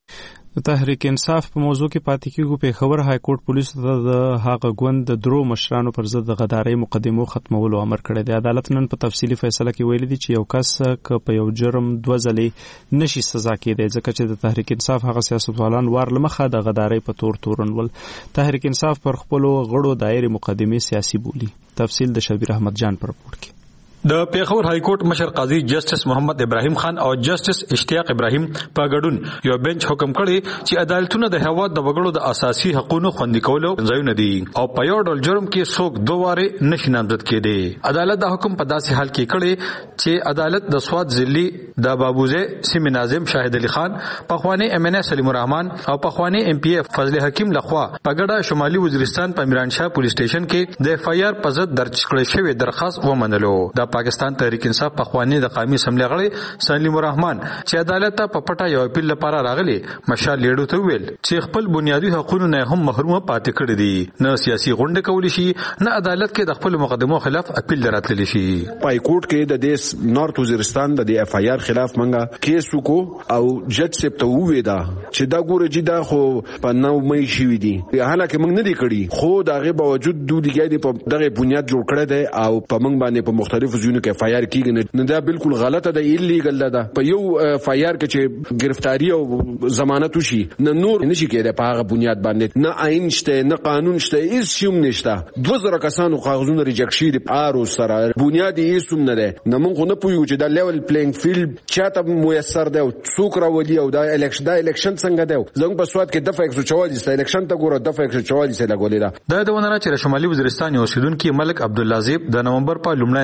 د تحریک انصاف په موضوع کې پاتې کېږو. پیښور های کورټ پولیسو ته د هغه ګوند د درو مشرانو پر ضد د غدارۍ مقدمو ختمولو امر کړی دی. عدالت نن په تفصیلي فیصله کې ویلي دي چې یو کس که په یو جرم دوه ځلې نشي سزا کېدی ځکه چې د تحریک انصاف هغه سیاستوالان وار له مخه د غدارۍ په تور تورنول. تحریک انصاف پر خپلو غړو دایرې مقدمې سیاسي بولي. تفصیل د شبیر احمد جان پر رپورټ کې. د پیښور های کورټ مشر قاضي جسټس محمد ابراهیم خان او جسټس اشتیاق ابراهیم په ګډون یو بنچ حکم کړی چې عدالتونه د هیواد د وګړو د اساسي حقوقو خوندي کولو ځایونه دي او په یو ډول جرم کې څوک دوه واره نشي نامزد کېدی. عدالت د حکم په داسې حال کې کړی چې عدالت د سواد ضلعي د بابوزه سیمه ناظم شاهد علي خان، پخوانی ام ان ا سلیم الرحمن او پخوانی ام پی اف فضل حکیم لخوا په ګډه شمالي وزیرستان په میران شاه پولیس سټیشن کې د اف ای آر په ضد درج کړی شوی درخواست ومنلو. د پاکستان تحریک انصاف پخوانی د قومي اسمبلی غړي سلیم الرحمن چې عدالت ته په پټه یو اپیل لپاره راغلی مشال لیډو ته ویل چې خپل بنیادی حقوقو نه هم محروم پاتې کړی دي. نه سیاسي غونډه کولی شي نه عدالت کې د خپل مقدمو خلاف اپیل دراتلی شي. پای کورټ کې د دې نارت وزیرستان د اف ای آر خلاف منګه کیس وکړو او جج سپ ته وویل چې دا ګوره چې دا خو په نو مې شي وي دي حالکه موږ نه دی کړی خو دغه باوجود دوی دیګای په دغه بنیاد جوړ کړی دی او په موږ باندې په مختلفو ځایونو کې اف ای آر کیږي. نه دا بالکل غلطه ده، ایلیګل ده. په یو اف ای آر کې چې گرفتاری او ضمانت وشي نه نور نشي کېدای په هغه بنیاد باندې نه آئین شته نه قانون شته هیڅ شی نشته. دوه زره کسانو کاغذونه ریجکټ شي د آرو سره بنیادی هیڅ نه ده. نه موږ نه پوهیږو چې دا لیول پلینګ فیلډ چاته میسر ده او څوک راولي او دا الیکشن دا الیکشن څنګه ده. زموږ په سواد کې دفعه یک سو چوالیس الیکشن ته ګوره دفعه یک سو چوالیس لګولې ده. دا د ونره چې شمالي وزیرستان اوسیدونکو ملک عبداللذیب د نومبر په لومړۍ نیټه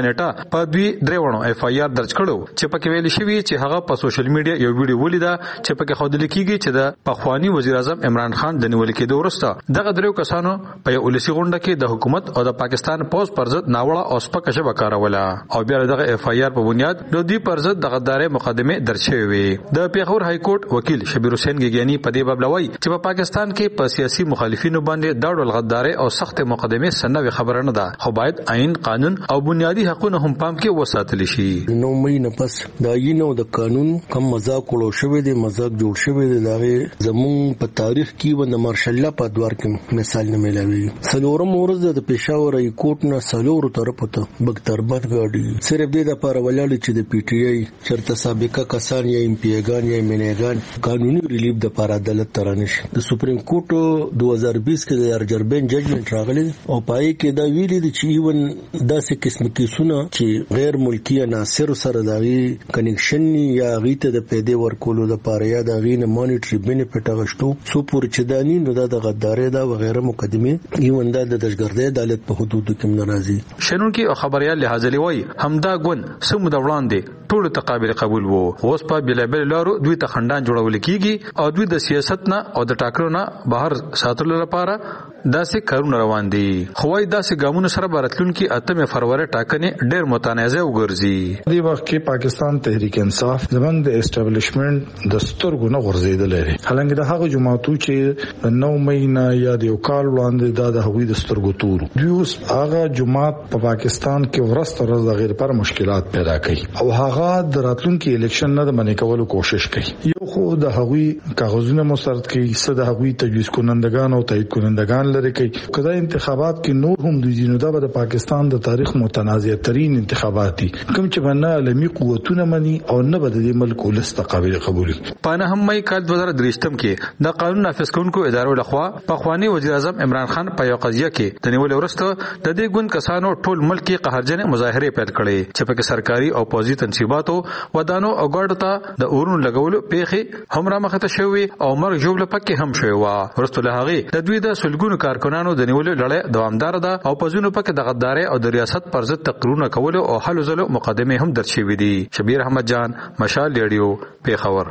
په دوی درېوڼو اف آی آر درج کړو چې پکې ویل شوی چې هغه په سوشل میډیا یو ویډیو ولیدا چې پکې خوندل کیږي چې د پخوانی وزیر اعظم عمران خان د نیول کېدو وروسته دغه دریو کسانو په یو ولسی غونډه کې د حکومت او د پاکستان پوز پر ضد ناوړه او سپکه ژبه کاروله او بیا دغه اف آی آر په بنیاد د دوی پر ضد د غدارۍ مقدمه درج شوې وي. د پیښور های کورټ وکیل شبیر حسین ګیګیانی په دې باب لوي چې په پاکستان کې په سیاسي مخالفینو باندې د ډول غدارۍ او سخت مقدمه سنوي خبره نه ده، خو باید عین قانون او بنیادی حقوقونه هم پام کې وساتل شي. نو مې نه پس د عین او د قانون کم مذاق وړو شوی دی، مذاق جوړ شوی دی. دغه زمون په تاریخ کې و د مارشل لا په دوار کې مثال نه ملوي. سلورم ورځ د پېښور های کورټ نه سلور طرف ته بګتربت غاډي صرف دې د لپاره ولاړ چې د پی ټی آی چرته سابقه کسان یا امپیګان یا مینګان قانوني ریلیف د لپاره عدالت ترانش. د سپریم کورټ دو هزار بیس کې د ارجربین ججمنټ راغلی او پای کې دا ویلي دي چې ایون داسې قسم کیسونه چې غیر ملکی عناصر سره دغه کنیکشن یا غیته د پیدا ورکولو د لپاره یا د غینه مانیټری بینیفټ غشتو سو پور چې دانی نو د غدارۍ دا وغیرہ مقدمه ایون د دهشتګردۍ عدالت په حدود کې ناراضي. شنونکي او خبريال لحاظه وای همدا ګون سمو د وړاندې ټول ته قابل قبول وو. اوس په بلابل لارو دوی ته خندان جوړول کیږي او دوی د سیاست نه او د ټاکنو نه بهر ساتلو لپاره داسې کارونه روان دي. خو وايي داسې ګامونو سره براتلونکي اتمه فروری ټاکنې ډېر متنازع وګرځي. دی وخت کې پاکستان تحریک انصاف زمونږ د اسټابلیشمنت د سترګو نه غورځیدل لري. حالانکه د هغه جماعتو چې نو مېنا یا د یو کال وړاندې د هغوی د سترګو تور دوی اوس هغه جماعت په پاکستان کې ورسته ورځ د غیر پر مشکلات پیدا کوي او هغه د راتلونکي الیکشن نه د منې کولو کوشش کوي. یو خو د هغوی کاغذونه مسترد کوي، څه د هغوی تجویز کنندگان او تایید کنندگان لري کوي. کله انتخابات کې نور هم د جنوب د پاکستان د تاریخ متنازع ترين انتخابات دي کوم چې باندې عالمي قوتونه مني او نه بد د ملک ولست قابل قبول. په نه هم مې کال دوه هزار درې کې د قانون نافذ کوونکو ادارو لخوا په خواني وزیر اعظم عمران خان په یو قضیه کې د نیول ورسته د دې ګوند کسانو ټول ملک کې قهرجن مظاهره پیل کړي چې په سرکاري او پوزي تنصیباتو ودانو او ګډ ته د اورونو لګولو پیخي هم را مخته شوی او مرګ جوړ پکې هم شوی و. ورسته له هغه د دوی د سلګونو کارکونانو د نیولو لړۍ دوامدار ده او په ځینو پکې د غدارۍ او د ریاست پر ضد تقریرونه کول او حل زلو مقدمه هم درشوي دي. شبیر احمد جان، مشال ریډیو، پیښور.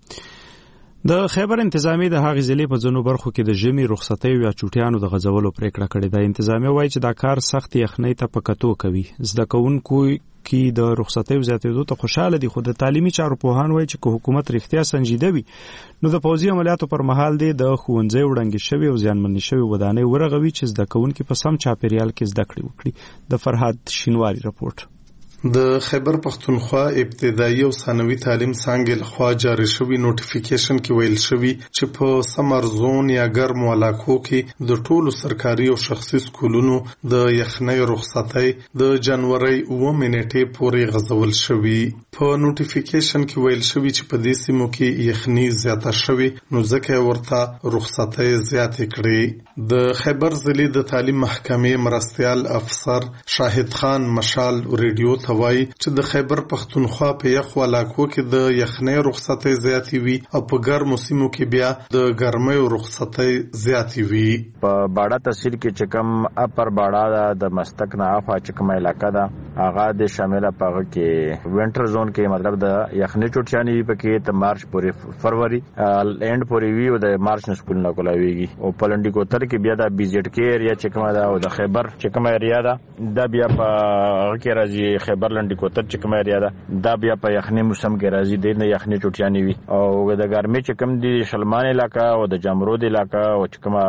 د خیبر انتظامی د هغې ضلع په ځینو برخو کې د ژمي رخصتۍ یا چوټیانو د غځولو پریکړه کړې ده. انتظامیه وایي چې دا کار سخت یخنۍ ته په کتو کوي. زده کوونکو کې د رخصتۍ زیاتېدو ته خوشاله دي، خو د تعلیمي چارو پوهان وایي چې که حکومت رښتیا سنجیده وي نو د پوځي عملیاتو پر مهال دی د ښوونځي وړاندې شوي او زیانمنې شوي ودانۍ ورغوي چې زده کوونکي په سم چاپیریال کې زده کړې وکړي. د فرهاد شینواري رپورټ. د خیبر پختونخوا ابتدایي او ثانوي تعلیم څانګې لخوا جاری شوی نوټیفیکیشن کې ویل شوی چې په سمر زون یا ګرمو علاقو کې د ټولو سرکاري او شخصي سکولونو د یخنۍ رخصتۍ د جنوري اوه نیټې پورې غځول شوی. په نوټیفیکیشن کې ویل شوی چې په دې سیمو کې یخنۍ زیاته شوی نو ځکه ورته رخصتۍ زیاتې کړې. د خیبر ضلع د تعلیم محکمې مرستیال افسر شاهد خان مشال ریډیو وایي چې د خیبر پختونخوا په یخو علاقو کې د یخنۍ رخصتۍ زیاتې وي او په ګرمو سیمو کې بیا د ګرمۍ رخصتۍ زیاتې وي. په باډا تحصیل کې چې کوم اپر باډا د مستک نه افا چې کومه علاقه ده هغه د شامله پغه کې وینټر زون کې مطلب د یخنۍ چټیانی پکې ته مارچ پورې فروری اند پورې وی او د مارچ نه سکول نه کولاویږي او پلنډي کوتر کې بیا د بي زد کې ایریا چې کومه ده او د خیبر چې کومه ایریا ده دا بیا په هغه کې راځي برلندی کوتر چې کومه ایریا ده دا بیا په یخنۍ موسم کې راځي د نه یخنۍ چټیانی وي او د ګرمۍ چې کوم دي شلمان علاقہ او د جمرود علاقہ او چې کومه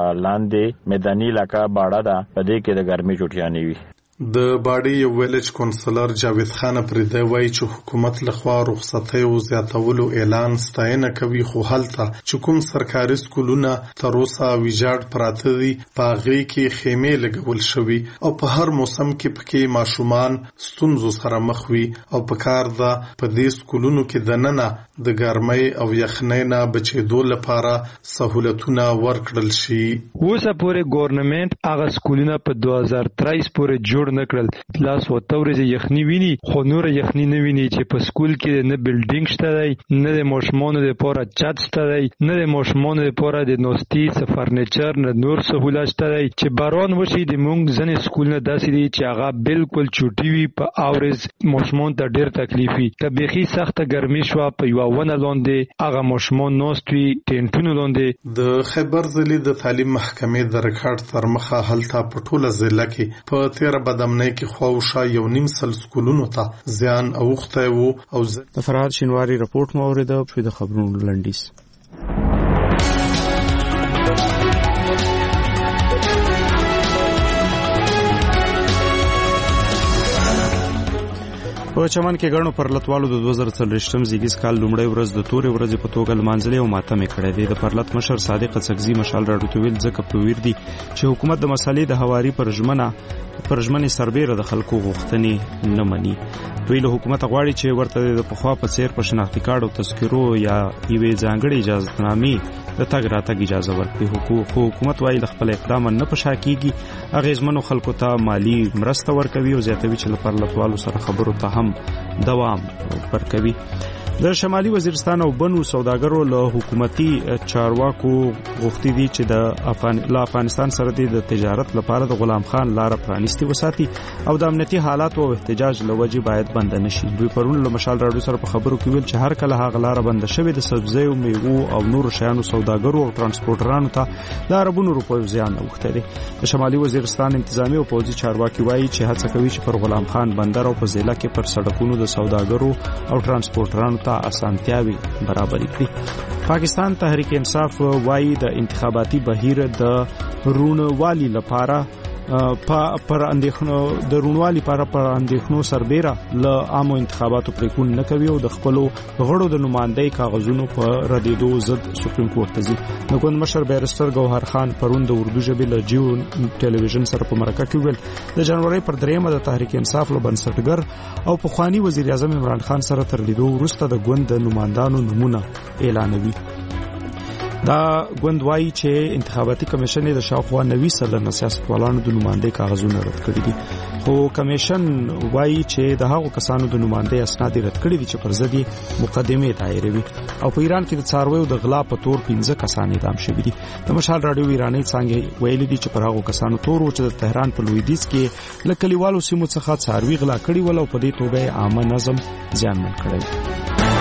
لاندې میدانی علاقہ باډا ده په دې کې د ګرمۍ چټیانی وي. د باډي یو ویلج کونسلر جاوید خان پردی وایي چې حکومت لخوا رخصتۍ او زیاتولو اعلان ستاینه کوي، خو هلته چې کوم سرکاري سکولونه تر اوسه ویجاړ پراته دي په هغې کې خیمې لګول شوي او په هر موسم کې پکې ماشومان ستونزو سره مخ وي او په کار ده په دې سکولونو کې دننه د ګرمۍ او یخنۍ نه بچېدو لپاره سهولتونه ورکړل شي. اوسه پورې ګورنمنت هغه سکولونه په دوه هزار تیئیس پورې جوړ جوړ نه کړل. لاس وته ورځې یخني ویني خو نور یخني نه ویني چې په سکول کې نه بلډینګ شته دی، نه د ماشومانو لپاره چت شته دی، نه د ماشومانو لپاره د نوستي څه فرنیچر نه نور سهولت شته دی. چې باران وشي د مونږ ځنې سکول نه داسې دی چې هغه بالکل چوټي وي، په اورز ماشومان ته ډېر تکلیف وي. که بیخي سخته ګرمي شوه په یوه ونه لاندې هغه ماشومان ناست وي ټینټونو لاندې. د خیبر ضلع د تعلیم محکمې د ریکارډ تر مخه هلته په ټوله ضلع کې په تیره بدامنۍ کې خواوشا یو نیم سل سکولونو ته زیان اوښتی و. او د فرهاد شینواري رپورټ مو اورېده. په د خبرونو لنډیز. په چمن کې ګڼو پرلتوالو د دوه زره څلوېښتم زیږیز کال لومړۍ ورځ د تورې ورځې په توګه لمانځلې او ماتمې کړې دي. د پرلت مشر صادق څکزي مشال راډیو ته ویل ځکه په ویر دي چې حکومت د مسالې د هواري پر ژمنه پر ژمنې سربېره د خلکو غوښتنې نه مني. دوی له حکومت غواړي چې ورته د پخوا په څیر په شناختي کارت او تذکرو یا یوې ځانګړې اجازهنامې د تګ راتګ اجازه ورکړي. خو حکومت وايي له خپل اقدام نه په شا کېږي، اغېزمنو خلکو ته مالی مرسته ورکوي او زیاتوي چې له پرلتوالو سره خبرو ته هم دوام ورکوي. د شمالي وزیرستان او بنو سوداګرو له حکومتي چارواکو غوښتي دي چې د افغان له افغانستان سره د تجارت لپاره د غلام خان لار پرانیستي وساتي او د امنیتي حالات او احتجاج لوجه باید بند نشي. دوی پرون له مشال راډیو سره په خبرو کې ویل چې هر کله هغه لار بند شوه د سبزیو، میوو او نور شیانو سوداګرو او ترانسپورټرانو ته د اربونو روپیو زیان اوښتی دی. د شمالي وزیرستان انتظامی او پوځي چارواکي وایي چې هڅه کوي چې پر غلام خان بندر او په ضلع کې پر سړکونو د سوداګرو او ترانسپورټرانو ته اسانتیاوي برابر کړي. پاکستان تحریک انصاف وایي د انتخاباتي بهیر د رونوالي لپاره پر اندېښنو د رونوالي لپاره پر اندېښنو سربېره له عامو انتخاباتو پریکون نه کوي او د خپلو غړو د نمائندګۍ کاغذونو په ردېدو ضد سپریم کورټ ته ځي. د ګوند مشر بیرستر ګوهر خان پرون د اردو ژبې له جیو ټلویزیون سره په مرکه کې ویل د جنوري پر دریمه د تحریک انصاف له بنسټګر او پخوانی وزیر اعظم عمران خان سره تر لیدو وروسته د ګوند د نمائندانو نمونه اعلانوي. دا ګوند وایي چې انتخاباتي کمیشن د شاوخوا نوي سلنه سیاستوالانو د نمائندګۍ کاغذونه رد کړي دي. خو کمیشن وایي چې د هغو کسانو د نمائندګۍ اسناد رد کړي دي چې پر ضد یې مقدمې دایروي. او په ایران کې د څارویو د غلا په تور پنځه کسان اعدام شوي دي. د مشال راډیو ایراني څانګې ویلي دي چې پر هغو کسانو تور و چې د تهران په لویدیځ کې له کلیوالو سیمو څخه څاروي غلا کړي ول او په دې توګه یې عامه نظم زیانمن کړی.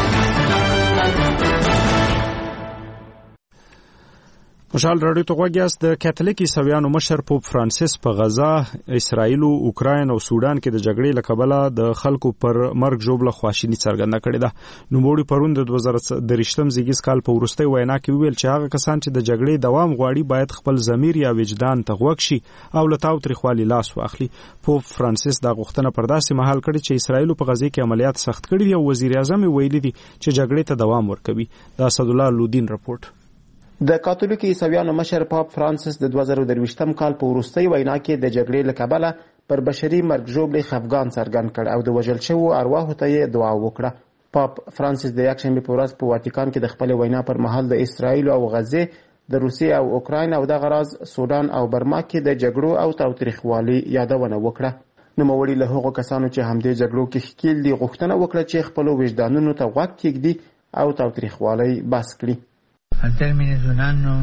مشال راډیو ته غوږیاست. د کاتولیک عیسویانو مشر پوپ فرانسیس په غزا، اسرائیل او اوکراین او سودان کې د جګړې له کبله د خلکو پر مرګ ژوبله خواشیني څرګنده کړې ده. نوموړي پرون د دوه زره دریشتم زیږیز کال په وروستۍ وینا کې وویل چې هغه کسان چې د جګړې دوام غواړي باید خپل ضمیر یا وجدان ته غوږ شي او له تاوتریخوالي لاس واخلي. پوپ فرانسیس دا غوښتنه پر داسې مهال کړې چې اسرائیل په غزا کې عملیات سخت کړي دي او وزیر اعظم ویلي دي چې جګړې ته دوام ورکوي. د اسدالله لودین رپورټ. د کاتولیک عیسویانو مشر پاپ فرانسیس د دوه زره درویشتم کال په وروستۍ وینا کې د جګړې له کبله پر بشري مرګ ژوبلې خفګان څرګند کړ او د وژل شوو ارواحو ته یې دعا وکړه. پاپ فرانسیس د یکشنبې په ورځ په واتیکان کې د خپل وینا پر مهال د اسرائیل او غزې، د روسیې او اوکراین او دغه راز سودان او برما کې د جګړو او تاوتریخوالي یادونه وکړه. نوموړي له هغو کسانو چې همدې جګړو کې ښکیل دي غوښتنه وکړه چې خپلو وجدانونو ته غوږ کېږدي او تاوتریخوالي بس کړي. Al termine di un anno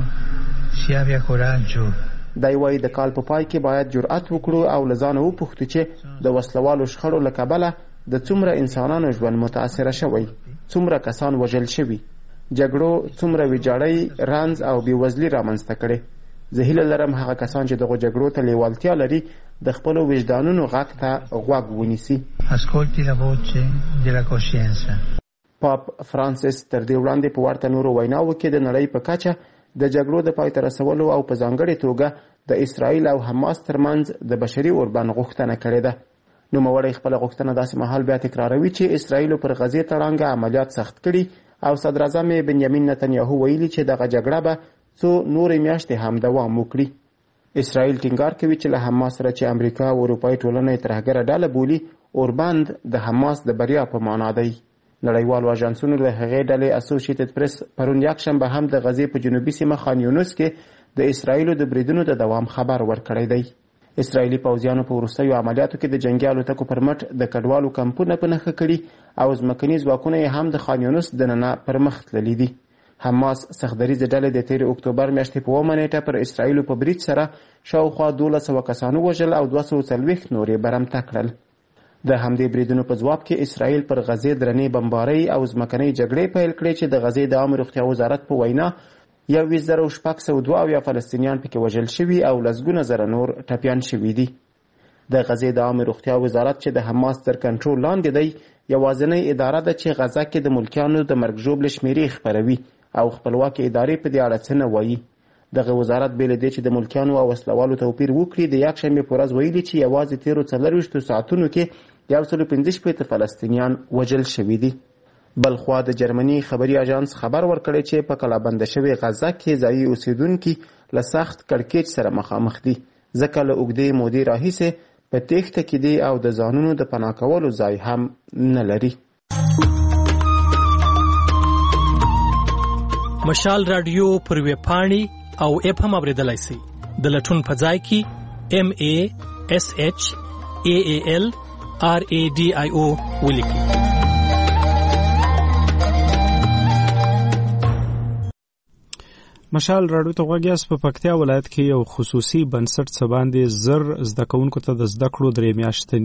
si abbia coraggio. دا وایي د کال په پای کې باید جرأت وکړو او له ځانه وپوښتو چې د وسلوالو شخړو له کبله د څومره انسانانو ژوند متاثره شوی، څومره کسان وژل شوي، جګړو څومره ویجاړۍ، رنځ او بېوزلي رامنځته کړې. زه هیله لرم هغه کسان چې دغو جګړو ته لیوالتیا لري د خپلو وجدانونو غږ ته غوږ ونیسي. Ascolti la voce della coscienza. پاپ فرانسیس تر دې وړاندې په ورته نورو ویناوو کې د نړۍ په کچه د جګړو د پای ته رسولو او په ځانګړې توګه د اسرائیل او حماس ترمنځ د بشري اوربند غوښتنه کړې ده. نوموړی خپله غوښتنه داسې مهال بیا تکراروي چې اسرائیل پر غزې تړانګه عملیات سخت کړي او صدر اعظم بنیامین نتنیاهو ویلي چې دغه جګړه به څو نورې میاشتې هم دوام وکړي. اسرائیل ټینګار کوي چې له حماس سره چې امریکا او اروپایي ټولنه یې ترهګره ډله بولي، اوربند د حماس د بریا په معنا دی. نړیوالو اژانسونو له هغې ډلې اسوسییټډ پریس پرون یکشنبه هم د غزې په جنوبي سیمه خان یونس کې د اسرائیلو د بریدونو د دوام خبر ورکړی دی. اسرایلی پوځیانو په وروستیو عملیاتو کې د جنگي الوتکو پر مټ د کډوالو کمپونه په نښه کړي او ځمکني ځواکونه یې هم د خان یونس دننه پر مخ تللي دي. حماس سختدریځې ډلې د تېرې اکتوبر میاشتې په اومه نیټه پر اسرایلو په برید سره شاوخوا دولس سوه کسانو وژل او دوه سوه څلوېښت نور یې برمته کړل. د همدې بریدونو په ځواب کې اسرایل پر غزې درنې بمبارۍ او ځمکنۍ جګړې پیل کړې چې د غزې د عامه روغتیا وزارت په وینا یوویشت زره شپږ سوه دوه اویا فلسطینیان پکې وژل شوي او لسګونه زره نور ټپیان شوي دي. د غزې د عامه روغتیا وزارت چې د حماس تر کنټرول لاندې دی یوازینۍ اداره ده چې غزه کې د ملکیانو د مرګ ژوبلې شمیرې خپروي او خپلواکې ادارې په دې اړه څه نه وایي. دغه وزارت بې له دې چې د ملکیانو او وسلوالو توپیر وکړي د یکشنبې په ورځ ویلي چې یوازې تېرو څلرویشتو ساعتونو کې یو سلو پنځه شپېته فلسطینیان وژل شوي دي. بلخوا د جرمني خبري اژانس خبر ورکړی چې په کلابنده شوې غزه کې ځایي اوسیدونکي له سخت کړکېچ سره مخامخ دي ځکه له اوږدې مودې راهیسې په تېښته کې دي او د ځانونو د پناه کولو ځای هم نه لري. مشال رادیو پر ویب پاڼې او اپ هم اوریدلای شئ. د لټون په ځای کې ام ای اس ایچ ای ای ال آر ای ډي آی او ولیکئ. مشال راډیو ته غوږ یاست. په پکتیا ولایت کې یو خصوصي بنسټ څه باندې زر زده کوونکو ته د زده کړو درې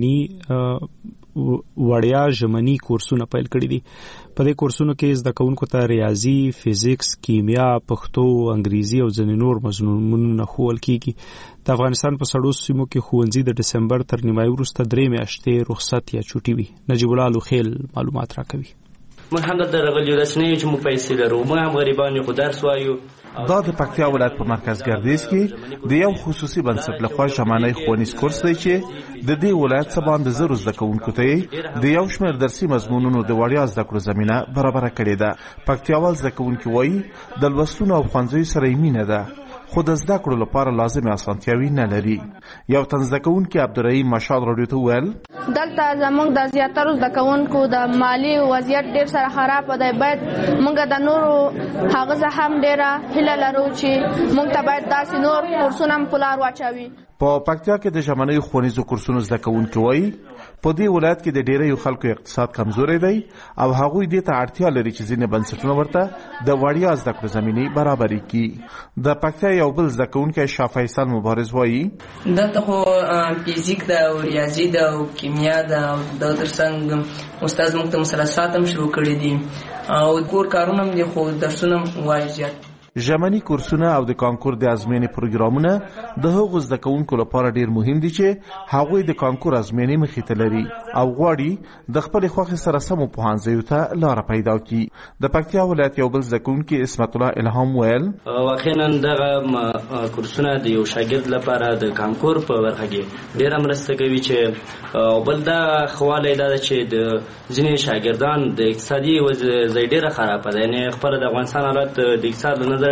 میاشتني وړیا ژمني کورسونه پیل کړي دي. په دې کورسونو کې زده کوونکو ته ریاضي، فزیکس، کیمیا، پښتو، انګریزي او ځینې نور مضمونونه ښوول کیږي. د افغانستان په سړو سیمو کې ښوونځي د ډسمبر تر نیمایي وروسته درې میاشتې رخصت یا چوټي وي. نجیب الله لوخیل معلومات راکوي. موږ هم دلته راغلي یو، داسې نه یو چې موږ پیسې لرو، موږ هم غریبان یو خو درس وایو. دا د پکتیا ولایت په مرکز ګردیز کې د یو خصوصي بنسټ لخوا ژمنی ښوونیز کورس دی چې د دې ولایت څه باندې زرو زده کوونکو ته د یو شمېر درسي مضمونونو د وړیا زده کړو زمینه برابره کړې ده. پکتیاوال زده کوونکي وایي د لوستلو او ښوونځیو سره یې مینه ده خو د زده کړو لپاره لازمې اسانتیاوې نه لري. یو تن زده کوونکی عبدالرحیم مشال راډیو ته وویل دلته زموږ د زیاترو زده کوونکو د مالی وضعیت ډېر سره خراب دی. باید موږ د نورو هغه څه هم ډېره هیله لرو چې موږ ته باید داسې نور کورسونه هم په لار واچوي. په پکتیا کې د ژمنیو ښوونیزو کورسونو زده کوونکي وایي په دې ولایت کې د ډیریو خلکو اقتصاد کمزوری دی او هغوی دې ته اړتیا لري چې ځینې بنسټونه ورته د وړیا زده کړو زمینې برابرې کړي. د پکتیا یو بل زده کوونکی شاه فیصل مبارز وایي دلته خو فزیک ده او ریاضي ده او کیمیا ده او د ترڅنګ استاد موږ ته مثلثات هم شروع کړي دي او کور کارونه هم دي خو درسونه وایي زیات. ژمني کورسونه او د کانکور د ازموینې پروګرامونه د هغو زده کوونکو لپاره ډیر مهم دي چې هغوی د کانکور ازموینې مخې ته لري او غواړي د خپلې خوښې سره سمو پوهنځیو ته لاره پیدا کړي. د پکتیا ولایت یو بل زده کوونکی اسمت الله الهام ویل واقعا دغه کورسونه د یو شاګرد لپاره د کانکور په برخه کې ډیره مرسته کوي چې بل دا خواله ده چې د ځینې شاګردان د اقتصادي وضع ډیره خرابه ده، یعنی خپل د افغانستان حالت د اقتصاد له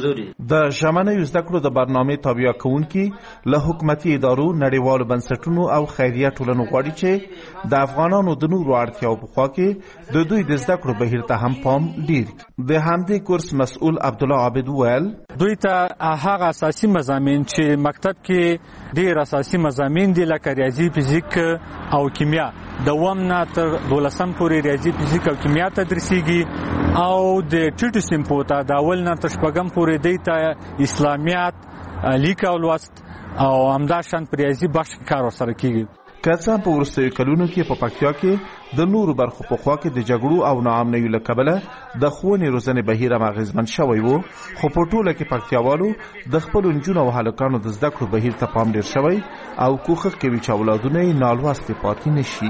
د ژمنیو زده کړو د برنامې تابع کوونکي له حکومتي ادارو، نړیوالو بنسټونو او خیریه ټولنو غواړي چې د افغانانو د نورو اړتیاو په خوا کې د دوی د زده کړو بهیر ته هم پام ډیر. د همدې کورس مسؤل عبدالله عابد ویل دوی ته هغه اساسي مضامین چې مکتب کې ډیر اساسي مضامین دي لکه ریاضي، فزیک او کیمیا، د اووم نه تر دولسم پورې ریاضي، فزیک او کیمیا تدریسیږي او د ټیټو صنفو ته د اول نه تر شپږم پورې دی ته اسلامیات، لیک او لوست او همداشان په ریاضي بخش کې کار ورسره کیږي. که څه هم په وروستیو کلونو کې په پکتیا کې د نورو برخو په خوا کې د جګړو او ناامنیو له کبله د ښوونې روزنې بهیر هم اغېزمن شوی و، خو په ټوله کې پکتیاوالو د خپلو نجونو او هلکانو د زده کړو بهیر ته پام ډېر شوی او کوښښ کوي چې اولادونه یې نالوستې پاتې نه شي.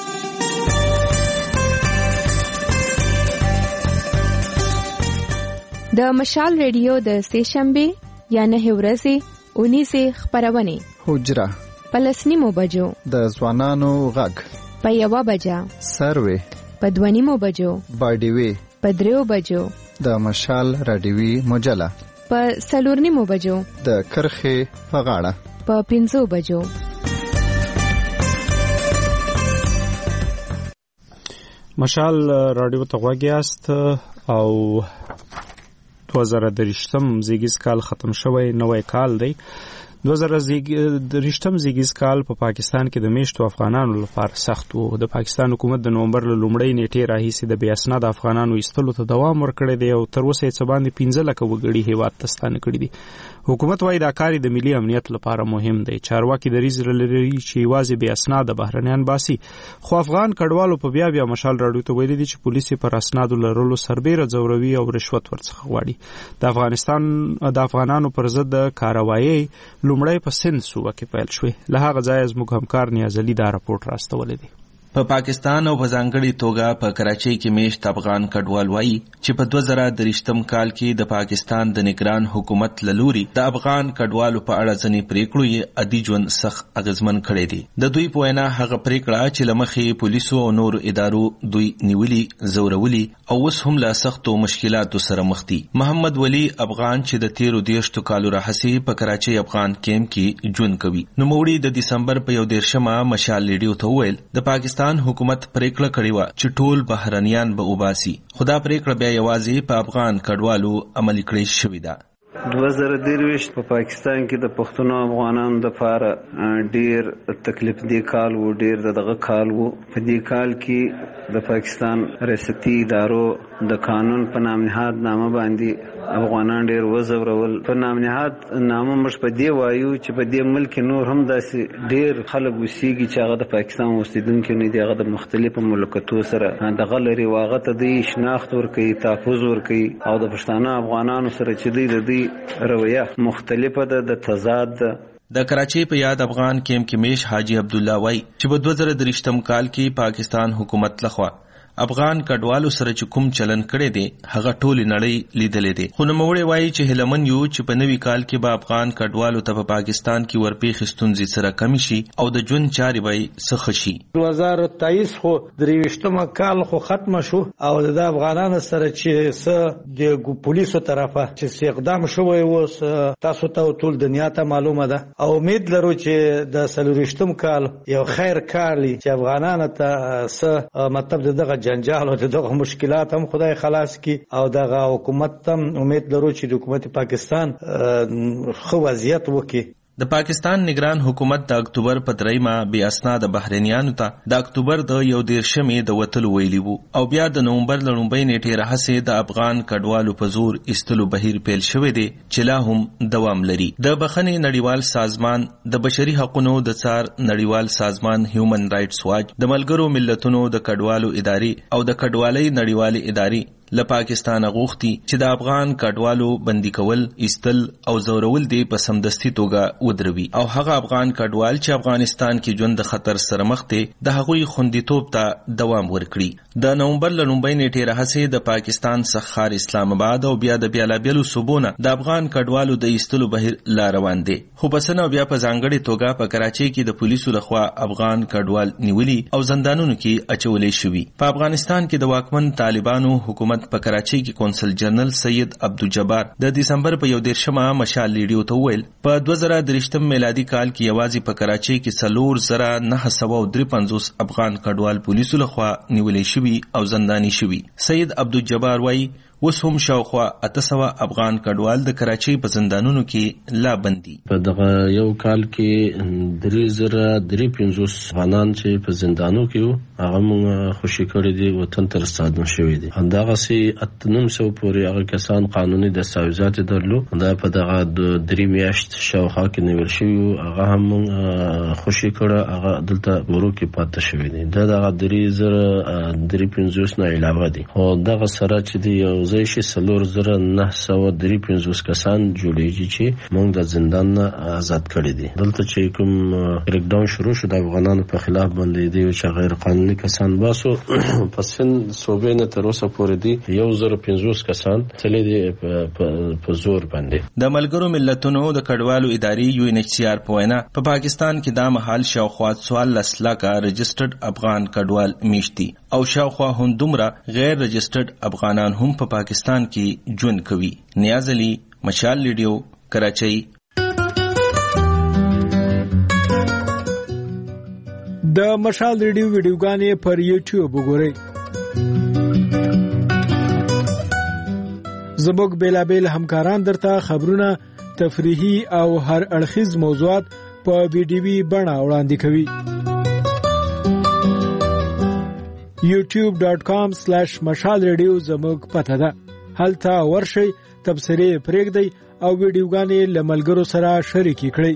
د مشال ریډیو د سې شنبې یا نهه ورځې اونیسې خپرونې حجره پلس نیمو بجو، د ځوانانو غږ په یوه بجه، سروې په دوه نیمو بجو، باډیوي په دریو بجو، د مشال راډیوي مجله په څلور نیمو بجو، د کرخې په غاړه په پنځو بجو. مشال راډیو ته غوږ یاست او دوه زره دریشتم زیږیز کال ختم شوی، نوی کال دی. دوه زره درېشتم زیږیز کال په پاکستان کې د میشتو افغانانو لپاره سخت و. د پاکستان حکومت د نومبر له لومړۍ نیټې راهیسې د بې اسناده افغانانو ایستلو ته دوام ورکړی دی او تر اوسه یې څه باندې پنځه لکه وګړي هیواد ته ستانه کړي دي. حکومت وايي دا کار د ملي امنیت لپاره مهم دی. چارواکي دریځ لري چې یوازې بې اسناده بهرنیان باسي، خو افغان کډوالو په بیا بیا مشال راډیو ته ویلي دي چې پولیس پر اسنادو لرلو سربیره ځوروي او رشوت ورڅخه غواړي. د افغانستان د افغانانو پر ضد د کاروایي لومړی په سند صوبه کې پیل شوې. له هغه ځایه زموږ همکار نیاز علي دا راپورټ راستولی دی. په پاکستان او په ځانګړي توګه په کراچۍ کې میشت افغان کډوال وایي چې په دوه زره درېشتم کال کې د پاکستان د نگران حکومت له لوري د افغان کډوالو په اړه ځینې پریکړو یې عادي ژوند سخت اغیزمن کړی دی. د دوی په وینا هغه پریکړه چې له مخې پولیسو او نورو ادارو دوی نیولي، زورولي او اوس هم له سختو مشکلاتو سره مخ دي. محمد ولی افغان چې د تیرو دېرشتو کالو راهیسې په کراچۍ افغان کیمپ کې ژوند کوي، نوموړي د دسمبر په یو دېرشمه مشال ریډیو ته وویل د پاکستان حکومت پریکړه کړې وه چې ټول بهرنیان به وباسي، خو دا پریکړه بیا یوازې په افغان کډوالو عملي کړې شوې ده. دوه زره درویشت په پاکستان کې د پښتنو افغانانو دپاره ډیر تکلیف دی کال وو، ډیر دغه کال وو. په دې کال کې د پاکستان ریاستي ادارو د قانون په نام نهاد نامه باندې افغانان ډیر وزورول. په نام نهاد نامه موږ په دې وایو چې په دې ملک نور هم داسې ډیر خلک اوسېږي چې هغه د پاکستان اوسېدونکي نه دي، هغه د مختلفو مملکتو سره دغه لري، هغه ته دوی شناخت ورکوي، تحفظ ورکوي او د پښتانه افغانانو سره چې دوی د دوی رویه مختلفه ده، د تضاد ده. د کراچۍ په یاد افغان کیمپ کې میش حاجی عبد الله وای چې په دوه زره درېشتم کال کې پاکستان حکومت لخوا افغان کډوالو سره چې کوم چلن کړي دي هغه ټول نړۍ لیدلې دي. خو نوموړی وایي چې هلمن یو چې په نوي کال کې به افغان کډوالو ته په پاکستان کې ورپېښې ستونزې سره کمی شي او د ژوند چارې به سخه شي. دوه زره تېئیس خو درېویشتم کال خو ختم شو او د افغانانو سره چې څه د پولیسو طرفه چې اقدام شوی اوس تاسو ته ټول دنیا ته معلومه ده او امید لرو چې د څلوېښتم کال یو خیر کار چې افغانانو ته څه مطلب دغه جنجال او دغه مشکلات هم خدای خلاص کی او دغه حکومت هم امید لرو چې د حکومت پاکستان خو وضعیت وکړي. د پاکستان نگران حکومت د اکتوبر په دریمه بې اسناده بهرنیانو ته د اکتوبر د یو دېرشمې د وتلو ویلي وو او بیا د نومبر له لومړۍ نیټې راهیسې د افغان کډوالو په زور ایستلو بهیر پیل شوی دی چې لا هم دوام لري. د بخښنې نړیوال سازمان، د بشري حقوقو د څار نړیوال سازمان هیومن رائټس واچ، د ملګرو ملتونو د کډوالو ادارې او د کډوالۍ نړیوالې ادارې له پاکستان غوښتي چې د افغان کډوالو بندي کول، ایستل او زورول دی په سمدستي توګه ودروي او هغه افغان کډوال چې افغانستان کې ژوند د خطر سره مخ دي د هغوی خوندیتوب ته دوام ورکړي. د نومبر له لومړۍ نیټې راهیسې د پاکستان څخه ښار اسلام آباد او بیا د بیلابیلو صوبونو د افغان کډوالو د ایستلو بهیر لا روان دی. خو بسنه او بیا په ځانګړې توګه په کراچۍ کې د پولیسو لخوا افغان کډوال نیولي او زندانونو کې اچولې شوي. په افغانستان کې د واکمن طالبانو حکومت په کراچۍ کې کونسل جنرال سید عبدالجبار د دسمبر په یو دېرشمه مشال ریډیو ته وویل په دوه زره درېشتم میلادي کال کې یوازې په کراچۍ کې څلور زره نهه سوه او درې پنځوس افغان کډوال پولیسو لخوا نیولې شوي او زنداني شوي. سید عبدالجبار وایي اوس هم شاوخوا اته سوه افغان کډوال د کراچۍ په زندانونو کې لا بندي. په دغه یو کال کې درې زره درې پنځوس افغانان چې په زندانو کې وو هغه موږ خوشي کړي دي، وطن ته راستانه شوي دي. همدغسې اته نیم سوه پورې هغه کسان قانوني دستاویزات یې درلود، دا په دغه درې میاشت شاوخوا کې نیول شوي وو، هغه هم موږ خوشي کړه، هغه دلته ورو کې پاته شوي دي. دا دغه درې زره درې پنځوس نه علاوه دي. خو دغه سره چې دی یو ځای شي څلور زره نهه سوه درې پنځوس کسان جوړېږي چې موږ د زندان نه آزاد کړي دي. دلته چې کوم کریکډاون شروع شو د افغانانو په خلاف باندې دی چې غیر قانوني کسان باسو په سند صوبې نه تر اوسه پورې دي یو زره پنځوس کسان تللی دي په زور باندې. د ملګرو ملتونو د کډوالو ادارې یو ان ایچ سی آر په وینا په پاکستان کې دا مهال شاوخوا څوارلس لکه رجسټرډ افغان کډوال میشت دي او شاوخوا هم دومره غیر رجسټرډ افغانان هم په پاکستان کې ژوند کوي. نیاز علي، مشال ریډیو، کراچۍ. د مشال ریډیو ویډیوګانې پر یوټیوب وګورئ. زموږ بیلابیل همکاران درته خبرونه تفریحي او هر اړخیز موضوعات په ویډیوي بڼه وړاندې کوي. یوټیوب ډاٹ کام سلیش مشال ریډیو زموږ پته ده. هلته ورشئ، تبصرې پرېږدئ او ویډیوګانې له ملګرو سره شریکې کړئ.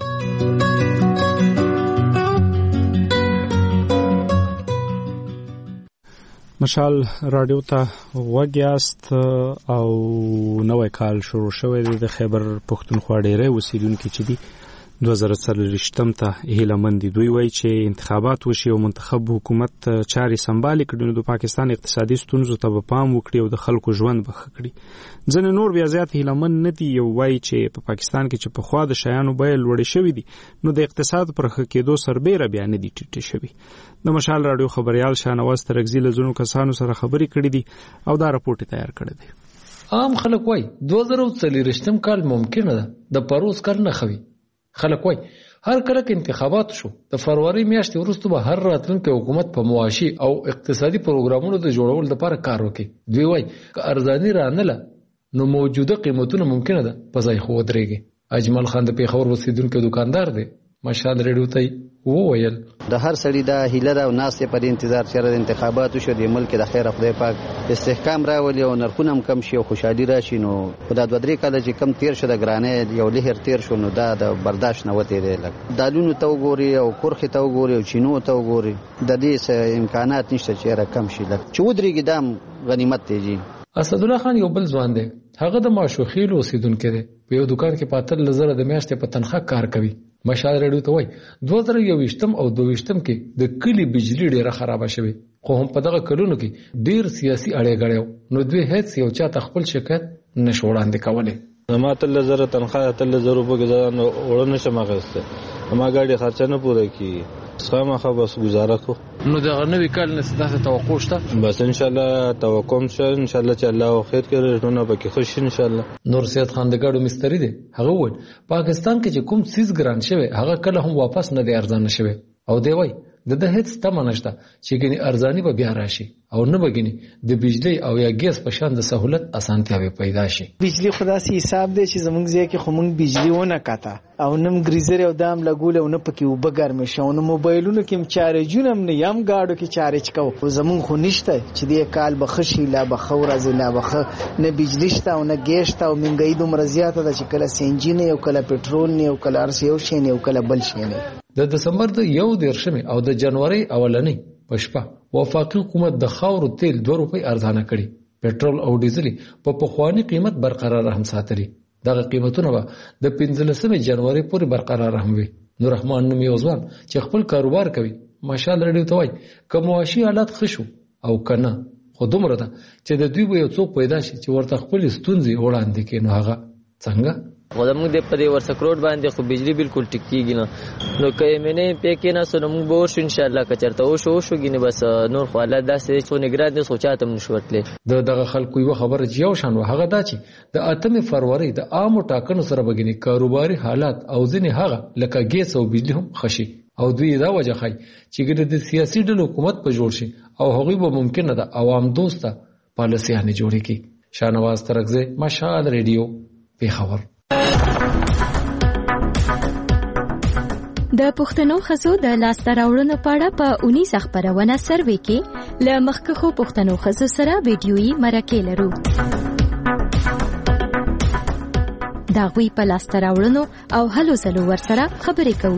مشال رادیو ته غوږ یاست او نوی کال شروع شوی دی. د خیبر پښتونخوا ډیری اوسیدونکي چې دي دوه زره څلوېښتم ته هیله مند دي. دوی وایي چې انتخابات وشي او منتخب حکومت چارې سمبالې کړي نو د پاکستان اقتصادي ستونزو ته به پام وکړي او د خلکو ژوند به ښه کړي. ځینې نور بیا زیات هیله مند نه دي. یو وایي چې په پاکستان کې چې پخوا د شیانو بیې لوړې شوي دي نو د اقتصاد پر ښه کېدو سربیره بیا نه دي ټیټې شوي. د مشال رادیو خبریال شاهنواز ترکزي له ځینو کسانو سره خبرې کړې دي او دا راپورټ تیار کړی دی. عام خلک وایي دوه زره څلوېښتم کال ممکنه ده د پروز کال نه خوي. خلک وایي هر کله کې انتخابات شو د فروری میاشتې وروسته به هر راتلونکي حکومت په معاشي او اقتصادي پروګرامونو د جوړولو لپاره کار وکړي. دوی وایي که ارزاني رانله نو موجوده قیمتونه ممکنه ده په ځای خو ودرېږي. اجمل خان د پیښور اوسیدونکی دکاندار دی. مشال ریډیو ته وویل د هر سړي دا هیله ده او ناس یې په دې انتظار چې د انتخاباتو شو د ملک د خیر خدای پاک استحکام راولي او نرخونه هم کم شي او خوشحالي راشي. نو خدای دوه درې کاله چې کم تیر شو د ګرانې یو لهر تیر شو نو دا د برداشت نه وته دی. لکه دالونو ته وګوري او کورخې ته وګوري او چینو ته وګوري د دې امکانات نشته چې رقم شي. لکه چې ودرېږي دا غنیمت دی. اسد الله خان یو بل ځوان دی. هغه د ماشوخیل اوسیدونکی دی. په یو دکان کې پاتل لزر د میاشتې په تنخواه کار کوي. مشال ریډیو ته وایي دوه زره یوویشتم او دوویشتم کې د کلي بجلی ډیره خرابه شوې خو هم په دغه کلونو کې ډیر سیاسي اړې غړیو نو دوی هیڅ یو چا ته خپل شکایت نشو وړاندې کولی. ما تل زره تنخواه تل زره په کې ځان وړنه شم غوښته ما ګاډي خرچه نه پوره کی سمه خو بس گزاره کو نو دا نوې کال نه ستاسو توقع شته؟ بس ان شاء الله توقع شته ان شاء الله چې الله خیر کړي ټونه پکې خوش ان شاء الله. نور سید خان د ګاډو مستری دی. هغه وویل پاکستان کې چې کوم سیس ګران شوی هغه کله هم واپس نه دی ارزانه شوی او دی وای د د هیڅ تمه نشته چې ګنې ارزانی به بیا راشي او نه بګنی د بجلی او یا ګیس په شان د سہولت اسانتیاوي پیدا شي. بجلی خدا سي حساب دی چې زمونږ ځای کې خو مونږ بجلی ونه کاته او نم گریزر او دام لګول او نه پکې وبګر مې شو نو موبایلونو کې چارجونه هم نه یم گاډو کې چارج کو زمونږ خو نشته چې دې کال بخښي لا بخور از لا بخ نه بجلی شته او نه ګیس شته او منګي دومره زیاته ده چې کله سنجین او کله پټرول نه او کله ارس یو شي نه او کله بل شي نه. د دسمبر د یو دیرشمه او د جنوري اولنۍ پښپا وفاقي حکومت د خاورو تیل دوه روپۍ ارزانه کړي. پټرول او ډیزل په پخوانی قیمت برقرار هم ساتري. دغه قیمتونه به د پنځلسمې جنوري پورې برقرار هم وي. نور رحمان نوم یو ځوان چې خپل کاروبار کوي ماشال ریډیو ته وایي که معاشي حالات ښه شو او کنه خو دومره ده چې د دوی به یو څوک پیدا شي چې ورته خپل ستونزې وړاندې کړي. نو هغه څنګه خو زموږ د په دې ورسکروټ باندې خو بجلی بالکل ټیک کېږي نه نو که یې مینې پې کې نه سو نو موږ به وشو انشاءالله که چېرته وشو وشو ګینې بس نور خو حالات داسې څو نګران دي څو چاته هم نشو ورتلی. د دغه خلکو یوه خبره چې یو شان وه هغه دا چې د اتمې فروری د عامو ټاکنو سره به ګینې کاروباري حالات او ځینې هغه لکه ګیس او بجلی هم ښه شي او دوی دا وجه ښایي چې ګینې د سیاسي ډلو حکومت په جوړ شي او هغوی به ممکنه ده عوام دوسته پالیسیانې جوړې کړي. شاهنواز ترکزی مشال ریډیو پیښور. د پښتنو ښځو د لاسته راوړنو په اړه په اونیزه خپرونه سروې کې له مخکښو پښتنو ښځو سره ویډیويي مرکې لرو. د هغوی په لاسته راوړنو او هلو ځلو ورسره خبرې کوو.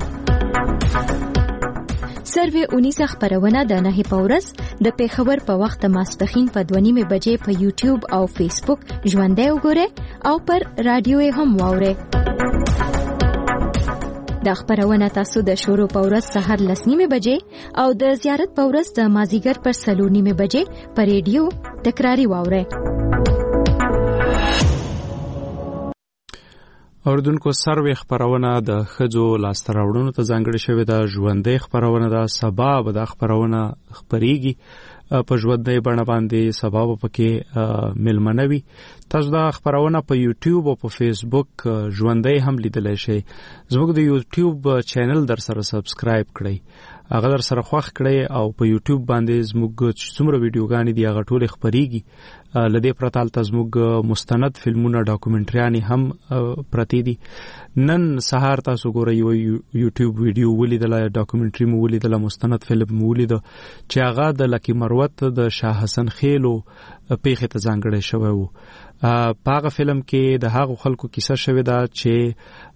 سروې اونیزه خپرونه د نهې په ورځ د پیښور په وخت ماسپښین په دوه نیمې بجې په یوټیوب او فیسبوک ژوندۍ وګورئ او پر رادیو یې هم واورئ. د خبرونه تاسو د شروع په ورځ سهار لس نیمې بجې او د زیارت په ورځ د مازیګر پر څلور نیمې بجې په ریډیو تکراری واورئ. اوردونکو سروې خبرونه د ښځو لاسته راوړنو ته ځانګړې شوې ده. ژوندۍ خبرونه ده. سبا به دا خبرونه خپریږي په ژوندۍ بڼه باندې. سبا به پکې میلمنه وي. تاسو دا خبرونه په یوټیوب او په فیسبوک ژوندۍ هم لیدلی شئ. زموږ د یوټیوب چینل در سره سبسکرایب کړئ هغه در سره خوښ کړئ او په یوټیوب باندې زموږ څومره ویډیوګانې دي هغه ټولې خپریږي. لدې پرته هلته زموږ مستند فلمونه ډاکومنټریانې هم پرتې دي. نن سهار تاسو ګورئ یو یوټیوب ویډیو ولیدله، ډاکومنټري مو ولیدله، مستند فلم مو ولیده چې هغه د لکی مروت د شاه حسن خیلو پیښې ته ځانګړی شوی و. په هغه فلم کې د هغو خلکو کیسه شوې ده چې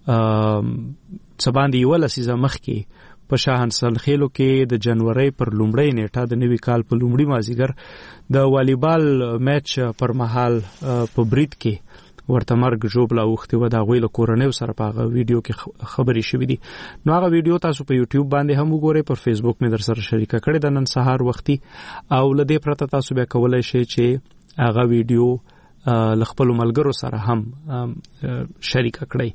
څه باندې یوه لسیزه مخکې په شاه حسن خیلو کې د جنورۍ پر لومړۍ نیټه د نوي کال په لومړي مازدیګر د والیبال میچ پر مهال په برید کې ورته مرګ ژوبله اوښتې وه. د هغوی له کورنیو سره په هغه ویډیو کې خبرې شوې دي. نو هغه ویډیو تاسو په یوټیوب باندې هم وګورئ، پر فیسبوک مې در سره شریکه کړې ده نن سهار وختي، او له دې پرته تاسو بیا کولی شئ چې هغه ویډیو له خپلو ملګرو سره هم شریکه کړئ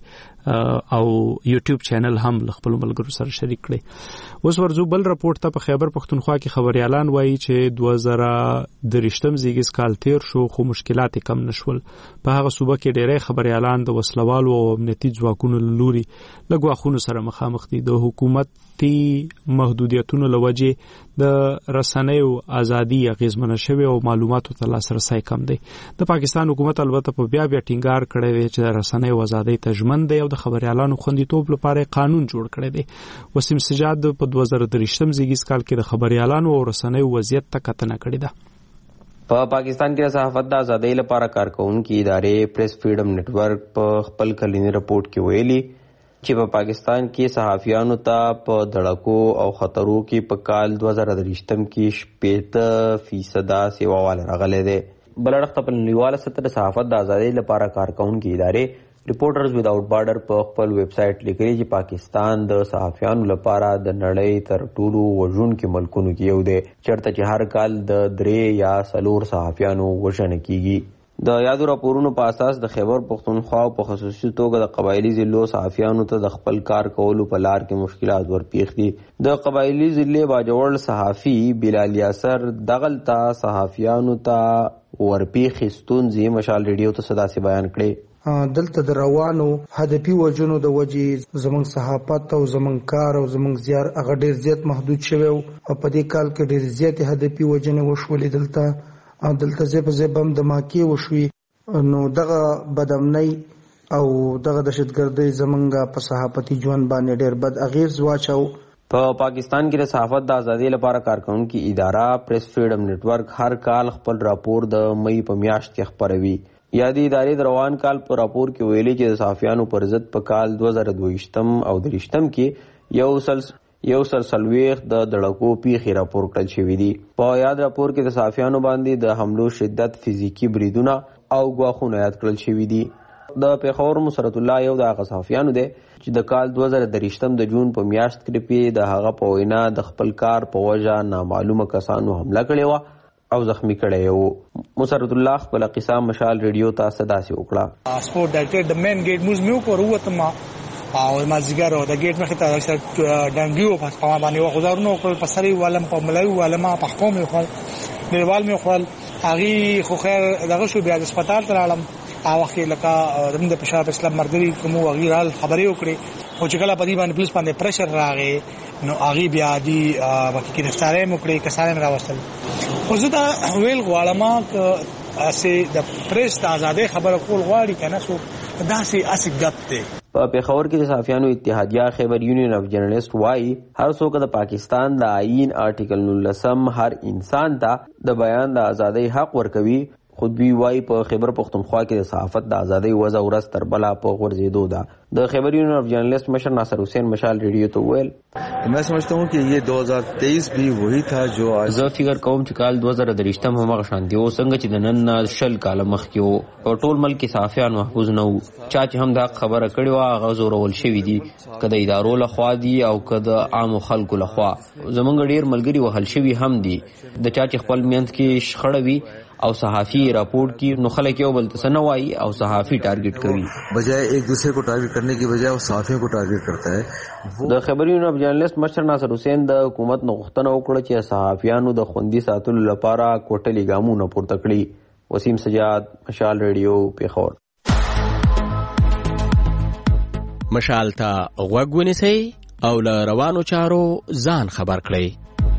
او یوټیوب چینل هم له خپلو ملګرو سره شریک کړئ. اوس ورځو بل رپورټ ته. په خیبر پښتونخوا کې خبریالان وایي چې دوه زره دریشتم زیږیز کال تیر شو خو مشکلات کم نشول. په هغه صوبه کې ډېری خبریالان د وسلوالو او امنیتي ځواکونو له لوري له ګواښونو سره مخامخ دي. د حکومتي محدودیتونو له وجې د رسنیو ازادي اغېزمنه شوې او معلوماتو ته لاسرسی کم دی. د پاکستان حکومت البته په بیا بیا ټینګار کړی دی چې د رسنیو ازادۍ ته ژمن دی او د خبریالانو خوندیتوب لپاره قانون جوړ کړی دی. وسیم سجاد په دوه زره دریشتم زیږیز کال کې د خبریالانو او رسنیو وضعیت ته کتنه کړې ده. په پاکستان کې د صحافت د ازادۍ لپاره کارکونکي ادارې پریس فریډم نیټورک په خپل کلینی رپورټ کې ویلي چې په پاکستان کې صحافیانو ته په دړکو او خطرو کې په کال دوه زره دریشتم کې شپېته فیصده سیواوالی راغلی دی. بل اړخ ته په نړیواله سطح د صحافت د ازادۍ لپاره کارکونکي ادارې ریپورټرز وداوټ بارډر په خپل ویب سایټ لیکلي چې پاکستان د صحافیانو لپاره د نړۍ تر ټولو وژونکو ملکونو کې یو دی، چېرته چې هر کال د درې یا څلور صحافیانو وژنه کیږي. د یادو راپورونو په اساس د خیبر پښتونخوا په خصوصي توګه د قبایلي ضلعو صحافیانو ته د خپل کار کولو په لار کې مشکلات ورپېښ دي. د قبایلي ضلع باجوړ صحافي بلال یاسر دغلته صحافیانو ته ورپېښې ستونزې مشال ریډیو ته داسې بیان کړې. دلته د روانو هدفي وجونو د وجې زمونږ صحافت او زمونږ کار او زمونږ زیار هغه ډېر زیات محدود شوی او په دې کال کې ډېر زیاتې هدفي وجنې وشولې. دلته دلته ځای په ځای بم دماکې وشوي، نو دغه بدامنۍ او دغه دهشتګردۍ زمونږ په صحافتي ژوند باندې ډېر بد اغېز واچو. په پاکستان کې د صحافت د ازادۍ لپاره کارکونکي اداره پریس فریډم نیټورک هر کال خپل راپور د مئی په میاشت کې خپروي. یادی ادارې د روان کال په راپور کې ویلي چې د صحافیانو پر ضد په کال دوه زره دویشتم او دریشتم کې یو سل یو سل څلوېښت د دړکو پیښې راپور کړل شوي دي. په یاد راپور کې د صحافیانو باندې د حملو شدت، فزیکي بریدونه او ګواښونه یاد کړل شوي دي. د پېښور مسرت الله یو د هغه صحافیانو دی چې د کال دوه زره دریشتم د جون په میاشت کې د هغه په وینا د خپل کار په وجه نامعلومه کسانو حمله کړې وه او زخمی کړی و. مسرت الله خپل قصه مشال ریډیو ته صداسې وکړه. سپورت ډایرکټر د مین ګیټ موږ مې وکړو وروتم او مازدیګر د ګیټ مخې ته اکثر ډنګي په پا باندې وغځارونو وکړل، په سرې والم په ملایو والم په حکوم یې وکړل، ډېروال مې وکړل. هغې خو خیر دغه شو، بیا د هسپتال ته لاړم. هغه وخت کې لکه زموږ د پېښور اسلام ملګري کوم هغې رال خبرې وکړې، خو چې کله په دې باندې پولیس باندې پریشر راغی نو هغې بیا دي پکې ګرفتارۍ مې وکړې، کسان یې راوستل. خو زه دا ویل غواړم که هسې د پریس د ازادۍ خبره کول غواړي که نه څوک داسې هسې ګپ دی. په پېښور کې د صحافیانو اتحادیه خیبر یونین اف جرنلسټ وایي هر څوک د پاکستان د آئین آرټیکل نولسم هر انسان ته د بیان د ازادۍ حق ورکوي. خود دوی وایي په خیبر پښتونخوا کې د صحافت د ازادۍ وضع ورځ تر بله په غورځېدو ده. د خیبر یونین اف جرنلسٹ مشر ناصر حسین مشال ریڈیو تو ویل میں سمجھتا ہوں کہ یہ دو ہزار تیئیس بھی وہی تھا جو زه فکر کوم چې کال دوه زره دریشتم هم هغه شان دی او څنګه چې د نن نه شل کاله مخکې وو. په ټول ملک کې صحافیان محفوظ نه وو. چا چې هم دا خبره کړې وه هغه زورول شوي دي، که د ادارو لخوا دي او که د عامو خلکو لخوا. زمونږ ډېر ملګري وهل شوي هم دي. د چا چې خپل منځ کې شخړه وي او صحافی راپورٹ کی نو خلک یو بل ته نه وایي او صحافی ټارګټ کوي، بجائے ایک دوسرے کو ټارګټ کرنے کی بجائے وہ صحافیوں کو ټارګټ کرتا ہے. د خیبر یونین اف جرنلسٹ مشر ناصر حسین د حکومت نه غوښتنه وکړه چې صحافیانو د خوندي ساتلو لپاره کوټلي ګامونه پورته کړي. وسیم سجاد، مشال ریډیو، پیښور. مشال ته غوږ ونیسئ او له روانو چارو ځان خبر کړئ.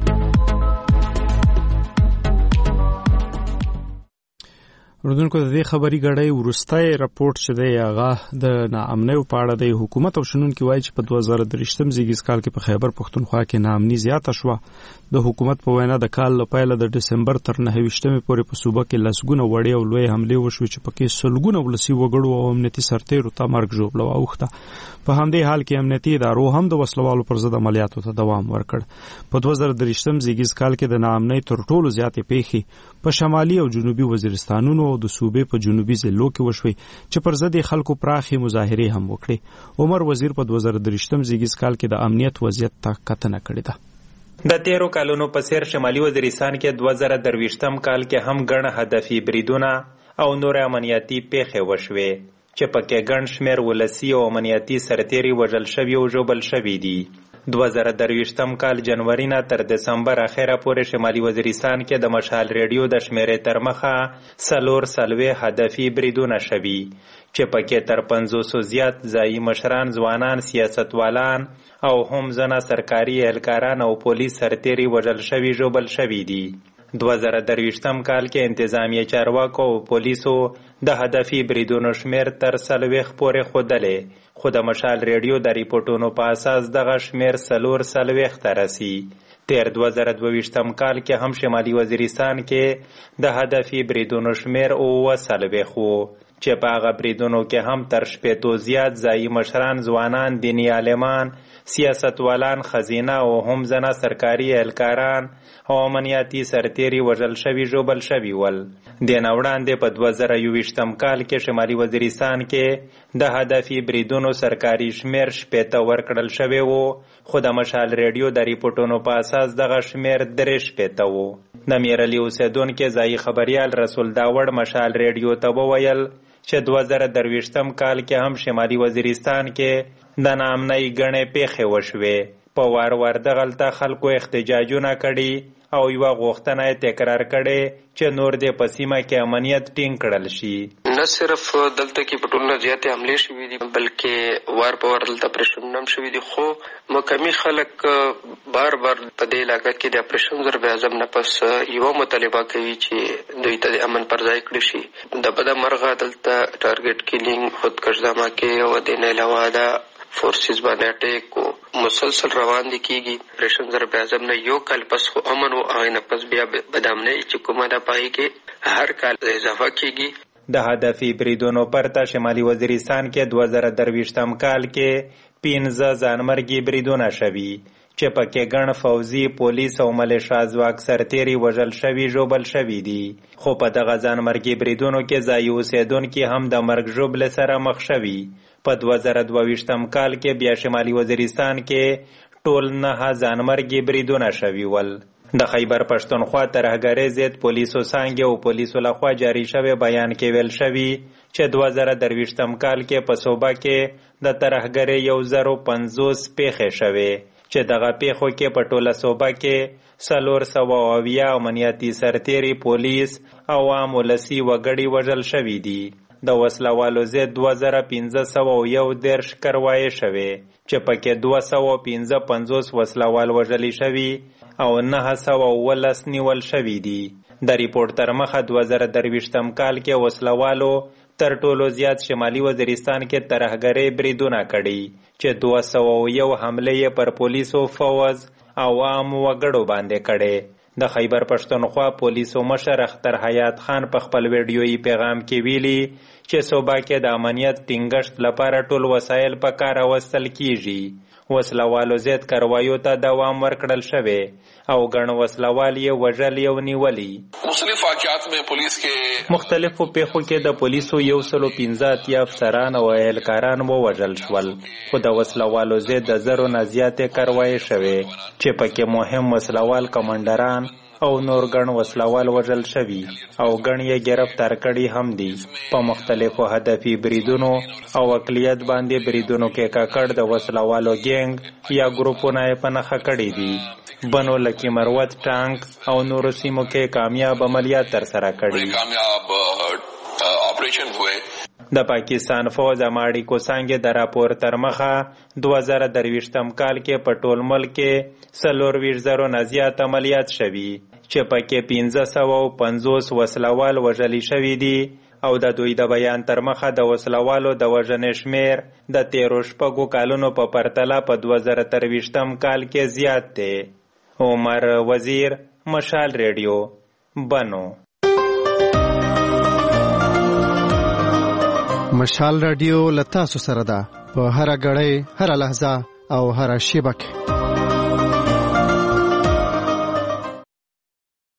اردوونکو د دې خبري غړی ورستای راپورټ چې دی هغه د ناامنۍ په اړه د حکومت او شنونکو وایي چې په دوه زره درې زیږیز کال کې په خیبر پښتونخوا کې ناامني زیاته شوه. د حکومت په وینا د کال لپاره د دسمبر تر نهه ویشتمې پورې په صوبه کې لسګونه وړې او لوی حملې وشوې چې پکې سلګونه ولسي وګړو او امنیتي سرتیرو ته مرګ ژوبله واوښته. په همدې حال کې امنیتي ادارو هم د وسلوالو پر ضد عملیاتو ته دوام ورکړ. په دوه زره درې زیږیز کال کې د ناامنۍ تر ټولو زیاتې پیښې په شمالي او جنوبي وزیرستانونو د صوبې په جنوبي ضلعو کې وشوي چې پر ضد خلکو پراخي مظاهرې هم وکړي. عمر وزیر په دوه زره درې زیږیز کال کې د امنیت وضعیت ته کتنه کړې ده. د تیرو کالونو په څیر شمالي وزیرستان کې دوه زره درویشتم کال کې هم ګڼ هدفي بریدونه او نور امنیتي پیښې وشوي چې پکې ګڼ شمېر ولسي او امنیتي سرتیري وژل شوي او ژوبل شوي دي. دوه زره درویشتم کال جنوري نه تر دسمبر اخره پورې شمالي وزیرستان کې د مشال ریډیو د شمیرې تر مخه څلور څلوېښت هدفي بریدونه شوي چې پکې تر پنځوسو زیات ځایي مشران، ځوانان، سیاستوالان او هم ځنه سرکاري اهلکاران او پولیس سرتیري وژل شوي ژوبل شوي دي. دوه زره درویشتم کال کې انتظامیه چارواکو او پولیسو د هدفي بریدونو شمیر تر څلوېښت پورې ښودلی، خو د مشال ریډیو د ریپورټونو په اساس دغه شمیر څلور څلوېښت ته رسي. تیر دوه زره دوه ویشتم کال کې هم شمالي وزیرستان کې د هدفي بریدونو شمیر اووه څلوېښت و چې په هغه بریدونو کې هم تر شپېتو زیات ځایي مشران، ځوانان، دیني عالمان، سیاستوالان، خزینه او هم ځنه سرکاري اهلکاران او امنیتي سرتیري وژل شوي ژوبل شوي ول. دې نه وړاندې په دوه زره یوویشتم کال کې شمالي وزیرستان کې د هدفي بریدونو سرکاري شمیر شپېته ورکړل شوی و، خو د مشال ریډیو د ریپورټونو په اساس دغه شمیر درې شپېته و. د میرلي اوسېدونکي ځایي خبریال رسول داوړ مشال ریډیو ته وویل چې دوه زره درویشتم کال کې هم شمالي وزیرستان کې د ناامنۍ ګڼې پیښې وشوې. په وار وار دغلته خلکو احتجاجونه کړي او یوه غوښتنه یې تکرار کړې چې نور دې په سیمه کې امنیت ټینګ کړل شي. نه صرف دلته کې په ټولنه زیاتې حملې شوي دي بلکې وار په وار دلته اپریشنونه هم شوي دي، خو مقامي خلک بار بار په دې علاقه کې د اپریشن ضرب اعظم نه پس یوه مطالبه کوي چې دوی ته د امن پر ځای کړي شي. د بده مرغه دلته ټارګټ کیلینګ، خودکش دھماکې او د نه علاوه د فورسز باندې اٹیک مسلسل روان دي کیږي. اپریشن ضرب اعظم نه یو کال پس خو امن او آینه پس بیا بدامنۍ چې کومه ده پای کې هر کال اضافه کیږي. د هدفي بریدونو پرته شمالي وزیرستان کې دوه زره درویشتم کال کې پنځه ځانمرګي بریدونه شوي چې پکې ګڼ فوزي، پولیس او ملیشا ځواک سرتیري وژل شوي ژوبل شوي دي. خو په دغه ځانمرګي بریدونو کې ځایي اوسېدونکي هم د مرګ ژوبلې سره مخ شوي. په دوه زره دوه ویشتم کال کې بیا شمالي وزیرستان کې ټول نهه ځانمرګي بریدونه شوي ول. د خیبر پښتونخوا ترهګرۍ ضد پولیسو څانګې او پولیسو لخوا جاري شوی بیان کې ویل شوي چې دوه زره درویشتم کال کې په صوبه کې د ترهګرۍ یو زر پنځوس پیښې شوې چې دغه پیښو کې په ټوله صوبه کې څلور سوه اویا امنیتي سرتیري، پولیس او عام ولسي وګړي وژل شوي دي. د وسلوالو ضد دوه زره پنځه سوه یو دېرش کروایې شوې چې پکې دوه سوه پنځه پنځوس وسلوال وژلي شوي او نهه سوه اوولس نیول شوي دي. د ریپورټ تر مخه دوه زره درویشتم کال کې وسلوالو تر ټولو زیات شمالي وزیرستان کې ترهګرۍ بریدونه کړي چې دوه سوه یو حملې پر پولیسو، فوز او عام وګړو باندې کړي. د خیبر پښتونخوا پولیسو مشر اختر حیات خان په خپل ویډیویي پیغام کې ویلي چې صوبه کې د امنیت ټینګښت لپاره ټول وسایل په کار راوستل کیږي. وسلوالو ضد کاروایو ته دوام ورکړل شوی او ګڼ وسلوال یې وژلي او نیولي. مختلف واقعات میں پولیس کې مختلفو پیښو کې د پولیسو یو سلو پنځه اتیا افسران او اهلکاران ووژل شول، خو د وسلوالو ضد د زرو نه زیاتې کاروایې شوې چې پکې مهم وسلوال کمانډران او نور ګڼ وسلوال وژل شوي او ګڼ یې گرفتار کړي هم دي. په مختلفو هدفي بریدونو او اقلیت باندې بریدونو کې کاکړ د وسلوالو ګینګ یا ګروپونه یې په نښه کړي دي. بنو لکی مروت، ټانک او نورو سیمو کې کامیاب عملیات ترسره کړي. د پاکستان فوج اماړي کوسانګ د راپور تر مخه دوه زره درویشتم کال کې په ټول ملک کې څلورویشت زرو نه زیات عملیات شوي چې پکې پنځه سوه او پنځوس وسلوال وژلي شوي دي او د دوی د بیان تر مخه د وسلوالو د وژنې شمیر د تیرو شپږو کالونو په پرتله په دوه زره درویشتم کال کې زیات دی. عمر وزیر، مشال ریډیو، بنو. مشال ریډیو له تاسو سره ده په هر غړی، هر لحظه او هر شیبه کې.